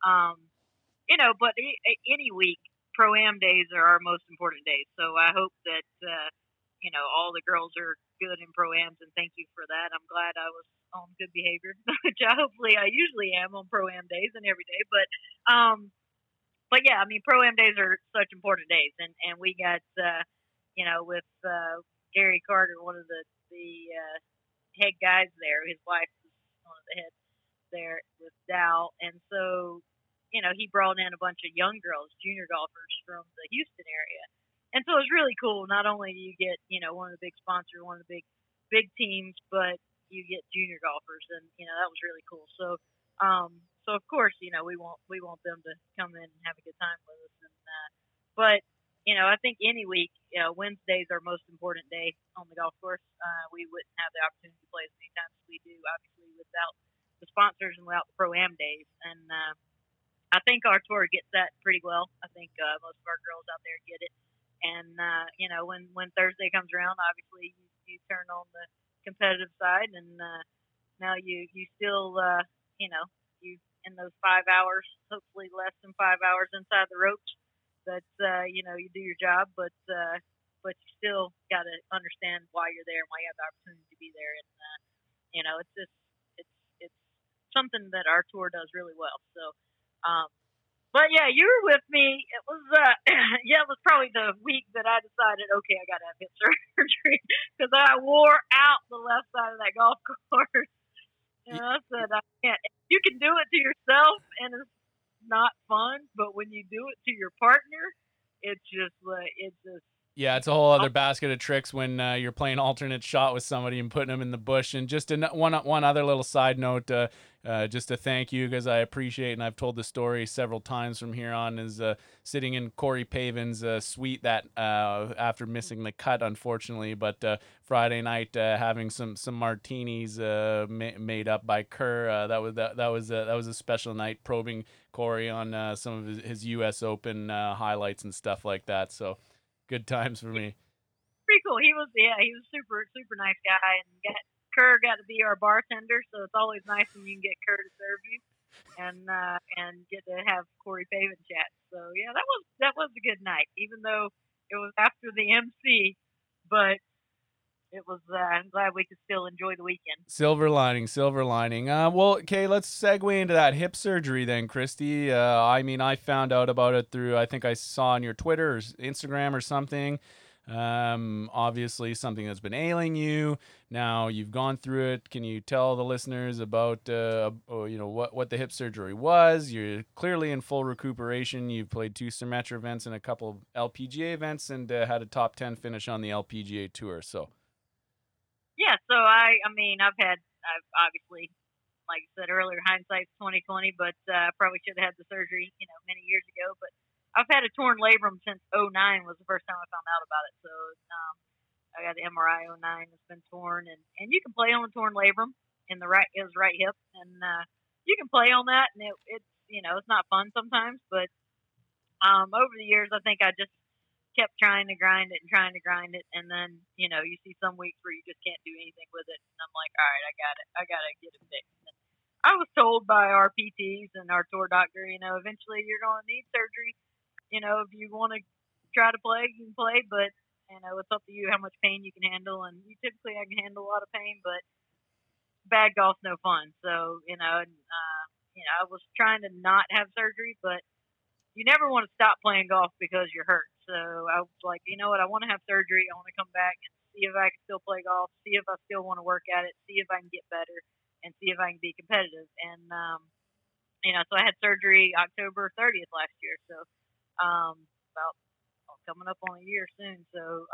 Speaker 3: But any week, pro-am days are our most important days. So I hope that all the girls are good in pro-ams, and thank you for that. I'm glad I was on good behavior, which hopefully I usually am on pro-am days and every day. But yeah, I mean, pro-am days are such important days, and we got with Gary Carter, one of the head guys there. His wife is one of the heads there with Dow, and so he brought in a bunch of young girls, junior golfers from the Houston area. And so it was really cool. Not only do you get, one of the big sponsors, one of the big teams, but you get junior golfers, and that was really cool. So, so of course, we want them to come in and have a good time with us. And but I think any week, Wednesday's our most important day on the golf course. We wouldn't have the opportunity to play as many times as we do, obviously, without the sponsors and without the pro-am days. And I think our tour gets that pretty well. I think most of our girls out there get it. And when Thursday comes around, obviously you turn on the competitive side, and now you still you in those 5 hours, hopefully less than 5 hours inside the ropes. That you do your job, but you still got to understand why you're there and why you have the opportunity to be there. And it's something that our tour does really well. So. But yeah, you were with me. It was it was probably the week that I decided, okay, I got to have hip surgery because I wore out the left side of that golf course. And I said, I can't. You can do it to yourself, and it's not fun. But when you do it to your partner, it's just
Speaker 1: yeah, it's a whole other basket of tricks when you're playing alternate shot with somebody and putting them in the bush. And just one other little side note, just to thank you, because I appreciate, and I've told the story several times from here on, is sitting in Corey Pavin's suite that after missing the cut, unfortunately, but Friday night having some martinis made up by Kerr. That was a special night, probing Corey on some of his U.S. Open highlights and stuff like that. So. Good times for me.
Speaker 3: Pretty cool. He was super nice guy, and Kerr got to be our bartender, so it's always nice when you can get Kerr to serve you, and get to have Corey Pavin chat. So yeah, that was a good night, even though it was after the MC, but it was. I'm glad we could still enjoy the weekend.
Speaker 1: Silver lining. Well, okay, let's segue into that hip surgery then, Christy. I mean, I found out about it through, I think I saw on your Twitter or Instagram or something. Obviously something that's been ailing you. Now you've gone through it. Can you tell the listeners about, what the hip surgery was? You're clearly in full recuperation. You've played 2 Symetra events and a couple of LPGA events, and had a top 10 finish on the LPGA tour. So.
Speaker 3: Yeah, so I've obviously, like I said earlier, hindsight's 20/20, but probably should have had the surgery, many years ago. But I've had a torn labrum since 2009 was the first time I found out about it. So I got the MRI 2009. It's been torn, and you can play on the torn labrum in his right hip, and you can play on that, and it's it's not fun sometimes, but over the years I think I just kept trying to grind it, and then you see some weeks where you just can't do anything with it, and I'm like, all right, I gotta get it fixed. And I was told by our PTs and our tour doctor, eventually you're going to need surgery. If you want to try to play, you can play, but it's up to you how much pain you can handle. And typically I can handle a lot of pain, but bad golf's no fun. So I was trying to not have surgery, but you never want to stop playing golf because you're hurt. So I was like, you know what? I want to have surgery. I want to come back and see if I can still play golf, see if I still want to work at it, see if I can get better, and see if I can be competitive. And So I had surgery October 30th last year. So about coming up on a year soon. So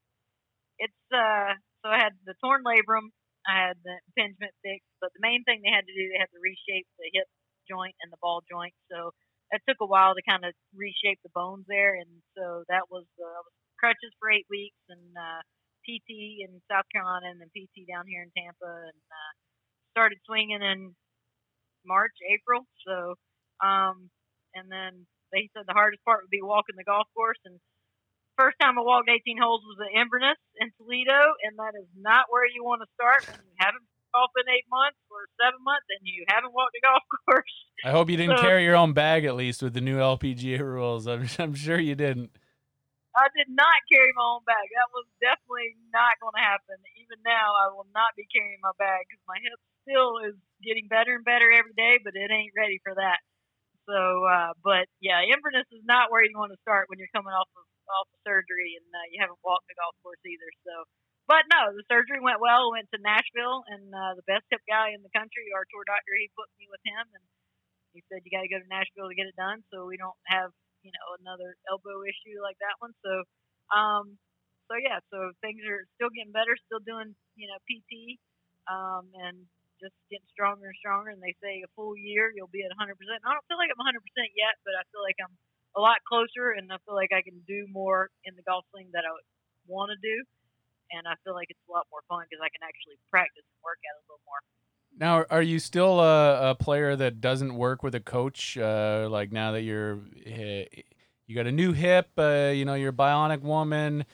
Speaker 3: so I had the torn labrum, I had the impingement fixed, but the main thing they had to do, they had to reshape the hip joint and the ball joint. So it took a while to kind of reshape the bones there, and so that was crutches for 8 weeks and PT in South Carolina and then PT down here in Tampa, and started swinging in March, April. So and then they said the hardest part would be walking the golf course, and first time I walked 18 holes was at Inverness in Toledo, and that is not where you want to start when you haven't golfed in 8 months or 7 months and you haven't walked a golf course.
Speaker 1: I hope you didn't carry your own bag at least with the new LPGA rules. I'm sure you didn't.
Speaker 3: I did not carry my own bag. That was definitely not going to happen. Even now, I will not be carrying my bag because my hip still is getting better and better every day, but it ain't ready for that. So, but yeah, Inverness is not where you want to start when you're coming off of surgery and you haven't walked the golf course either. So, but no, the surgery went well. Went to Nashville, and the best hip guy in the country, our tour doctor, he put me with him, and he said you got to go to Nashville to get it done, so we don't have another elbow issue like that one. So, so things are still getting better, still doing PT, and just getting stronger and stronger. And they say a full year you'll be at 100%. I don't feel like I'm 100% yet, but I feel like I'm a lot closer, and I feel like I can do more in the golf swing that I would want to do, and I feel like it's a lot more fun because I can actually practice and work at it a little more.
Speaker 1: Now, are you still a player that doesn't work with a coach? Like now that you got a new hip, you're a bionic woman.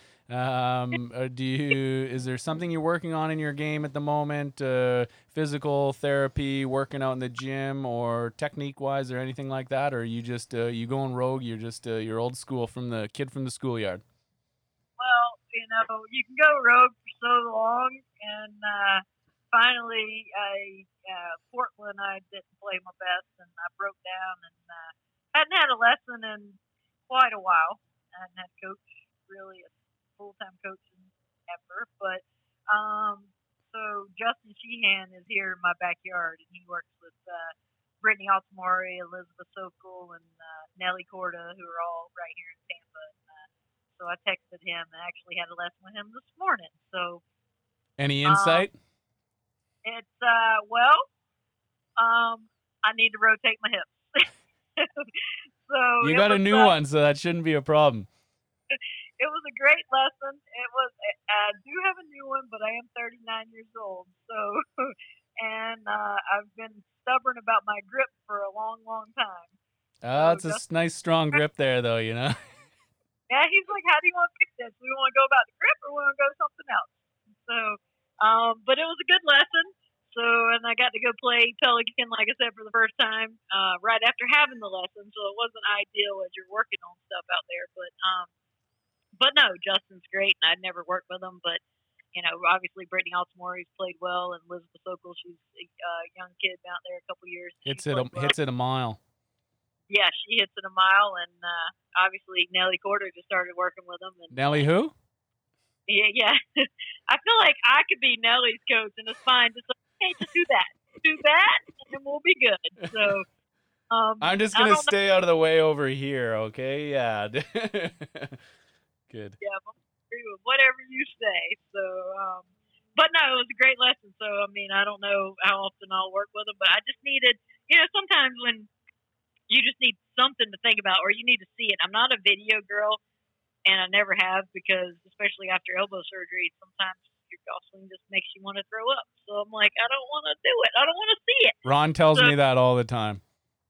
Speaker 1: Is there something you're working on in your game at the moment? Physical therapy, working out in the gym, or technique wise, or anything like that? Or are you just you going rogue? You're just you're old school from the kid from the schoolyard.
Speaker 3: Well, you can go rogue for so long, and finally, Portland, I didn't play my best, and I broke down, and hadn't had a lesson in quite a while. I hadn't had coach, really a full-time coaching ever, but so Justin Sheehan is here in my backyard, and he works with Brittany Altamari, Elizabeth Sokol, and Nelly Corda, who are all right here in Tampa. And, so I texted him and actually had a lesson with him this morning. So,
Speaker 1: any insight?
Speaker 3: It's I need to rotate my hips. So
Speaker 1: you got a new one, so that shouldn't be a problem.
Speaker 3: It was a great lesson. I do have a new one, but I am 39 years old. So, and I've been stubborn about my grip for a long, long time.
Speaker 1: It's a nice strong grip there, though.
Speaker 3: Yeah, he's like, how do you want to fix this? We want to go about the grip, or we want to go something else? So, but it was a good lesson. So, and I got to go play Pelican, like I said, for the first time right after having the lesson. So it wasn't ideal as you're working on stuff out there. But no, Justin's great, and I'd never worked with him. But obviously Brittany Altamori's played well, and Elizabeth Sokol, she's a young kid out there, a couple years.
Speaker 1: Hits it a mile.
Speaker 3: Yeah, she hits it a mile, and obviously Nelly Corder just started working with him. And,
Speaker 1: Nelly who?
Speaker 3: Yeah. I feel like I could be Nelly's coach, and it's fine. Just like, hey, just do that, and then we'll be good. So
Speaker 1: I'm just gonna stay out of the way over here, okay? Yeah. Good.
Speaker 3: Yeah, I'm agree with whatever you say. So, but no, it was a great lesson. So, I mean, I don't know how often I'll work with them, but I just needed, sometimes when you just need something to think about, or you need to see it. I'm not a video girl, and I never have, because especially after elbow surgery, sometimes your golf swing just makes you want to throw up. So I'm like, I don't want to do it. I don't want to see it.
Speaker 1: Ron tells me that all the time.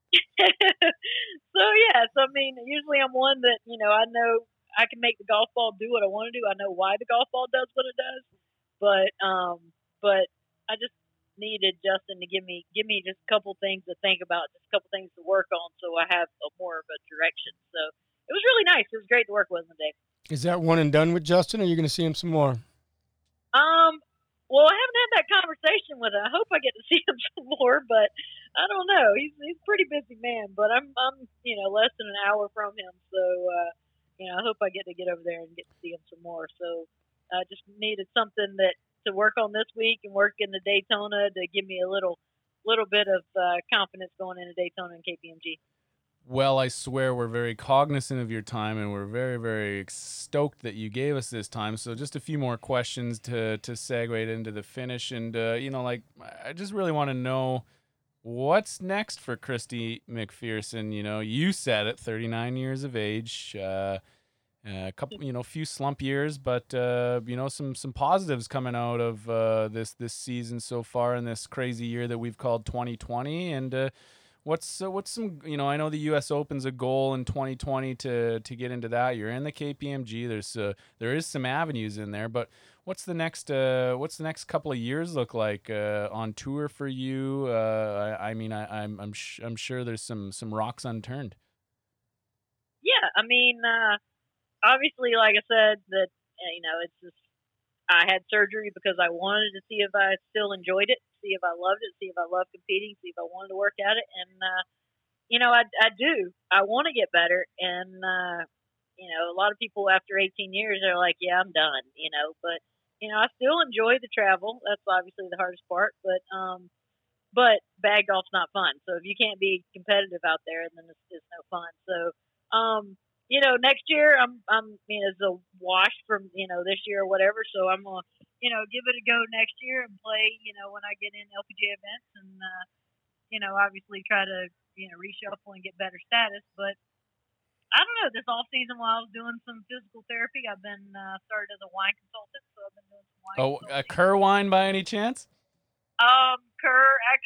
Speaker 3: So yeah, I mean, usually I'm one that, I know I can make the golf ball do what I want to do. I know why the golf ball does what it does, but I just needed Justin to give me just a couple things to think about, just a couple things to work on, so I have more of a direction. So it was really nice. It was great to work with him today.
Speaker 2: Is that one and done with Justin, or are you going to see him some more?
Speaker 3: Well, I haven't had that conversation with him. I hope I get to see him some more, but I don't know. He's a pretty busy man, but I'm less than an hour from him, so I hope I get over there and get to see him some more. So I just needed something to work on this week and work in the Daytona to give me a little little bit of confidence going into Daytona and KPMG.
Speaker 1: Well, I swear we're very cognizant of your time, and we're very, very stoked that you gave us this time. So just a few more questions to segue into the finish. And, I just really want to know what's next for Christy McPherson. You said it, 39 years of age, a couple, few slump years, but, some positives coming out of this season so far in this crazy year that we've called 2020. And, what's some, I know the U.S. Open's a goal in 2020 to get into that. You're in the KPMG. There is some avenues in there, but what's the next couple of years look like on tour for you? I'm sure there's some rocks unturned.
Speaker 3: Yeah, obviously, like I said, that it's just I had surgery because I wanted to see if I still enjoyed it, see if I loved it, see if I loved competing, see if I wanted to work at it. And, I do. I want to get better. And, a lot of people after 18 years are like, yeah, I'm done, but, I still enjoy the travel. That's obviously the hardest part. But bag golf's not fun. So if you can't be competitive out there, then it's no fun. So, next year I'm it's a wash from this year or whatever. So I'm gonna give it a go next year and play when I get in LPGA events and obviously try to reshuffle and get better status. But I don't know. This off season while I was doing some physical therapy, I've been started as a wine consultant. So I've been doing some wine.
Speaker 1: Oh, a Kerr wine by any chance?
Speaker 3: Kerr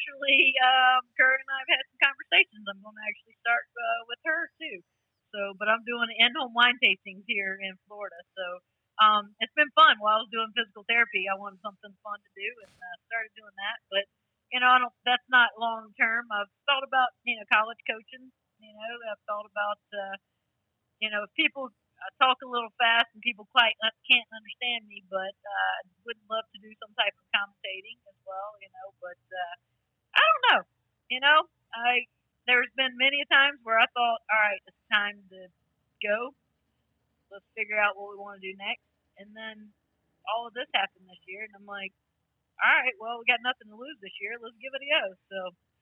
Speaker 3: and I have had some conversations. I'm going to actually start with her too. So, but I'm doing in-home wine tastings here in Florida. So, it's been fun. While I was doing physical therapy, I wanted something fun to do and started doing that. But, that's not long term. I've thought about, college coaching. I've thought about, if people talk a little fast and people quite can't understand me, but would love to do some type of commentating as well, but I don't know. There's been many times where I thought, all right, it's time to go. Let's figure out what we want to do next. And then all of this happened this year, and I'm like, all right, well, we got nothing to lose this year. Let's give it a go. So,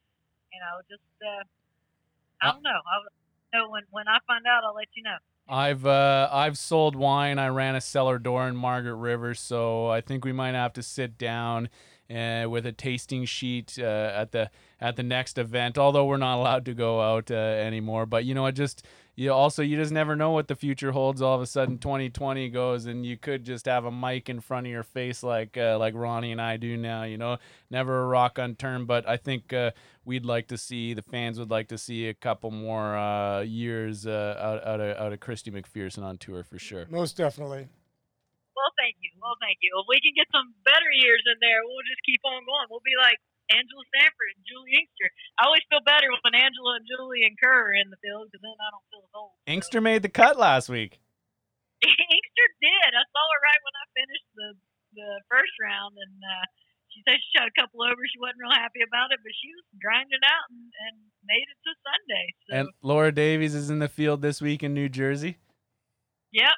Speaker 3: I don't know. When I find out, I'll let you know.
Speaker 1: I've sold wine. I ran a cellar door in Margaret River, so I think we might have to sit down with a tasting sheet at the next event. Although we're not allowed to go out anymore, but you just never know what the future holds. All of a sudden, 2020 goes, and you could just have a mic in front of your face like Ronnie and I do now. Never a rock unturned. But I think the fans would like to see a couple more years out of Christy McPherson on tour for sure.
Speaker 2: Most definitely.
Speaker 3: Well, thank you. If we can get some better years in there, we'll just keep on going. We'll be like Angela Stanford and Julie Inkster. I always feel better when Angela and Julie and Kerr are in the field because then I don't feel as old.
Speaker 1: Inkster made the cut last week.
Speaker 3: Inkster did. I saw her right when I finished the first round, and she said she shot a couple over. She wasn't real happy about it, but she was grinding out and made it to Sunday. So.
Speaker 1: And Laura Davies is in the field this week in New Jersey.
Speaker 3: Yep.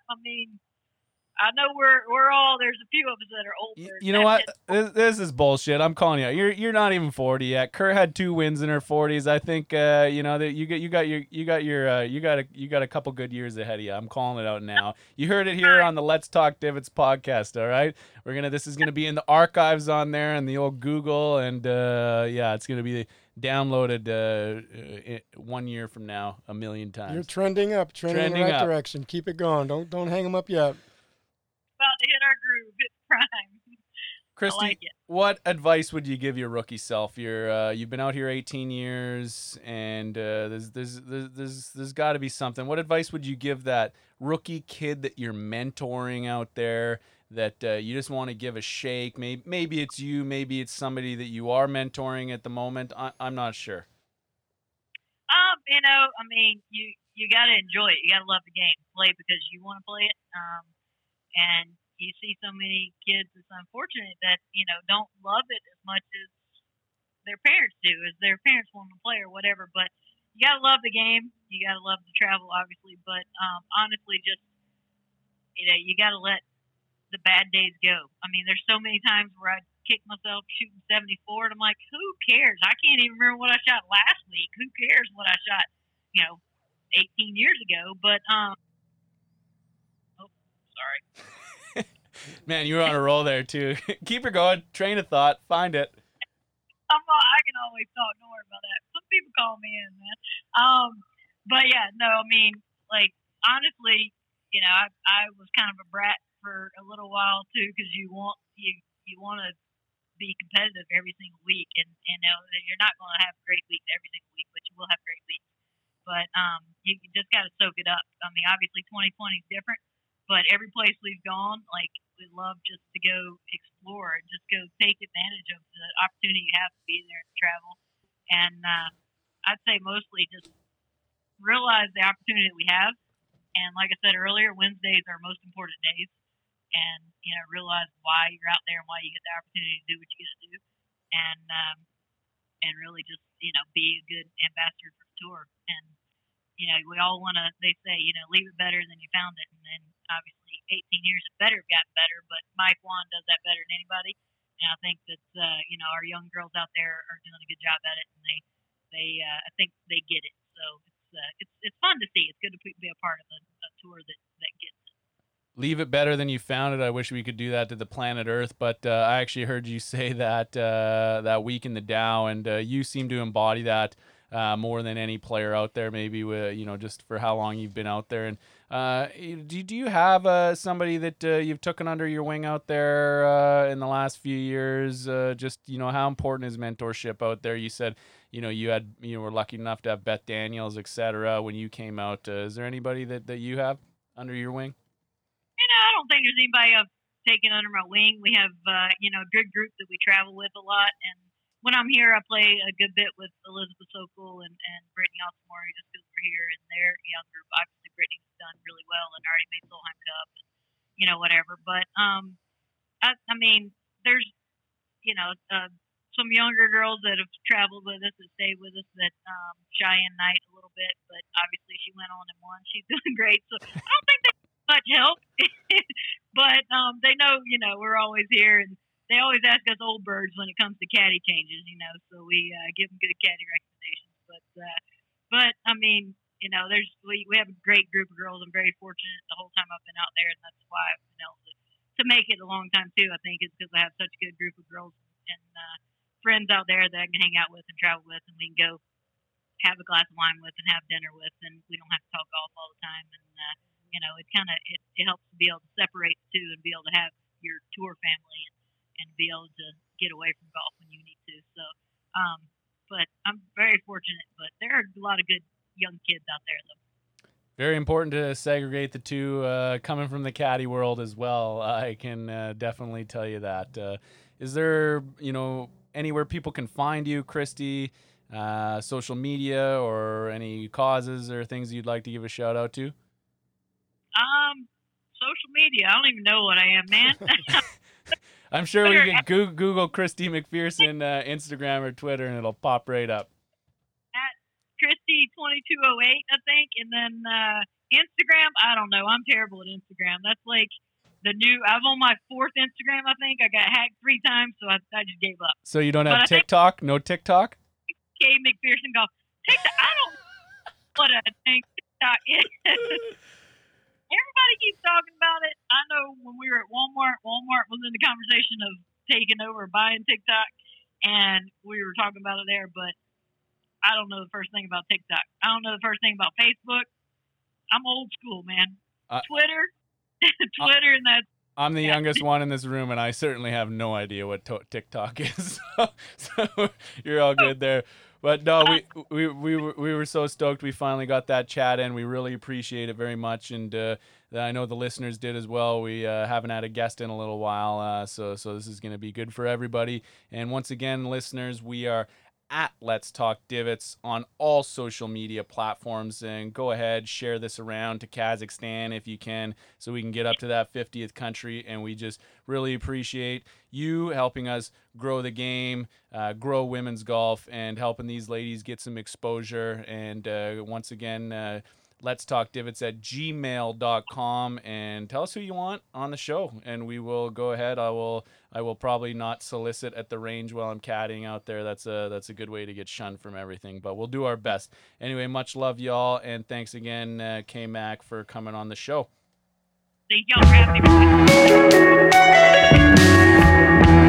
Speaker 3: I know we're all. There's a few of us that are older.
Speaker 1: You know what? This is bullshit. I'm calling you out. You're not even 40 yet. Kerr had 2 wins in her 40s. I think that you got a couple good years ahead of you. I'm calling it out now. You heard it here on the Let's Talk Divots podcast. All right, this is gonna be in the archives on there and the old Google, and it's gonna be downloaded 1 year from now 1 million times.
Speaker 2: You're trending in the right direction. Keep it going. Don't hang them up yet.
Speaker 3: About to hit our groove. It's prime.
Speaker 1: Christy,
Speaker 3: I like it.
Speaker 1: What advice would you give your rookie self? You've been out here 18 years, and there's got to be something. What advice would you give that rookie kid that you're mentoring out there that you just want to give a shake? Maybe it's you, maybe it's somebody that you are mentoring at the moment. I'm not sure.
Speaker 3: You got to enjoy it. You got to love the game. Play because you want to play it. And you see so many kids, it's unfortunate that, don't love it as much as their parents do, as their parents want them to play or whatever. But you got to love the game. You got to love the travel, obviously. But honestly, just, you got to let the bad days go. There's so many times where I kick myself shooting 74, and I'm like, who cares? I can't even remember what I shot last week. Who cares what I shot, 18 years ago? But oh, sorry.
Speaker 1: Man, you were on a roll there too. Keep her going. Train of thought. Find it.
Speaker 3: I can always talk. Don't worry about that. Some people call me in, man. But yeah, no, I mean, like honestly, I was kind of a brat for a little while too, because you want to be competitive every single week, and you're not going to have great weeks every single week, but you will have great weeks. But you just got to soak it up. I mean, obviously 2020 is different, but every place we've gone, like we love just to go explore and just go take advantage of the opportunity you have to be there and travel. And I'd say mostly just realize the opportunity that we have. And like I said earlier, Wednesdays are our most important days. And realize why you're out there and why you get the opportunity to do what you get to do, and really just be a good ambassador for the tour. And we all want to. They say leave it better than you found it, and then obviously 18 years it better have gotten better. But Mike Whan does that better than anybody, and I think that our young girls out there are doing a good job at it, and I think they get it. So it's fun to see. It's good to be a part of a tour that gets it.
Speaker 1: Leave it better than you found it. I wish we could do that to the planet Earth, but I actually heard you say that that week in the Dow, and you seem to embody that more than any player out there. Maybe just for how long you've been out there. And do you have somebody that you've taken under your wing out there in the last few years? Just how important is mentorship out there? You said you were lucky enough to have Beth Daniels, etc. when you came out. Is there anybody that you have under your wing?
Speaker 3: I don't think there's anybody I've taken under my wing. We have, a good group that we travel with a lot. And when I'm here, I play a good bit with Elizabeth Sokol and Brittany Altamori just because we're here and they're younger. Obviously, Brittany's done really well and already made Solheim Cup and, whatever. But, I mean, there's, some younger girls that have traveled with us that stayed with us that Cheyenne Knight a little bit, but obviously she went on and won. She's doing great. So I don't think they much help, but they know we're always here, and they always ask us old birds when it comes to caddy changes, so we give them good caddy recommendations. But I mean, we have a great group of girls. I'm very fortunate the whole time I've been out there, and that's why I've been able to make it a long time too. I think it's because I have such a good group of girls and friends out there that I can hang out with and travel with, and we can go have a glass of wine with and have dinner with, and we don't have to talk golf all the time. And it helps to be able to separate the two and be able to have your tour family and be able to get away from golf when you need to. So, but I'm very fortunate. But there are a lot of good young kids out there, though.
Speaker 1: Very important to segregate the two. Coming from the caddy world as well, I can definitely tell you that. Is there, anywhere people can find you, Kristie? Social media or any causes or things you'd like to give a shout out to?
Speaker 3: Social media. I don't even know what I am, man.
Speaker 1: I'm sure we can Google Kristie McPherson Instagram or Twitter and it'll pop right up.
Speaker 3: At Kristie2208, I think, and then Instagram. I don't know. I'm terrible at Instagram. That's like I'm on my 4th Instagram. I think I got hacked 3 times, so I just gave up.
Speaker 1: So you don't have TikTok? No TikTok?
Speaker 3: K McPherson Golf. TikTok. I don't know what I think TikTok is. Everybody keeps talking about it. I know when we were at Walmart was in the conversation of taking over, buying TikTok, and we were talking about it there, but I don't know the first thing about TikTok. I don't know the first thing about Facebook. I'm old school, man. Twitter, and that's...
Speaker 1: I'm the youngest one in this room, and I certainly have no idea what TikTok is. So you're all good there. But no, we were so stoked we finally got that chat in. We really appreciate it very much, and I know the listeners did as well. We haven't had a guest in a little while, so this is going to be good for everybody. And once again, listeners, we are at Let's Talk Divots on all social media platforms, and go ahead, share this around to Kazakhstan if you can, so we can get up to that 50th country. And we just really appreciate you helping us grow the game, grow women's golf, and helping these ladies get some exposure. And once again, letstalkdivots@gmail.com, and tell us who you want on the show, and we will go ahead. I will probably not solicit at the range while I'm caddying out there. That's a good way to get shunned from everything, but we'll do our best. Anyway, much love, y'all, and thanks again, K-Mac, for coming on the show.
Speaker 3: Thank y'all for having me.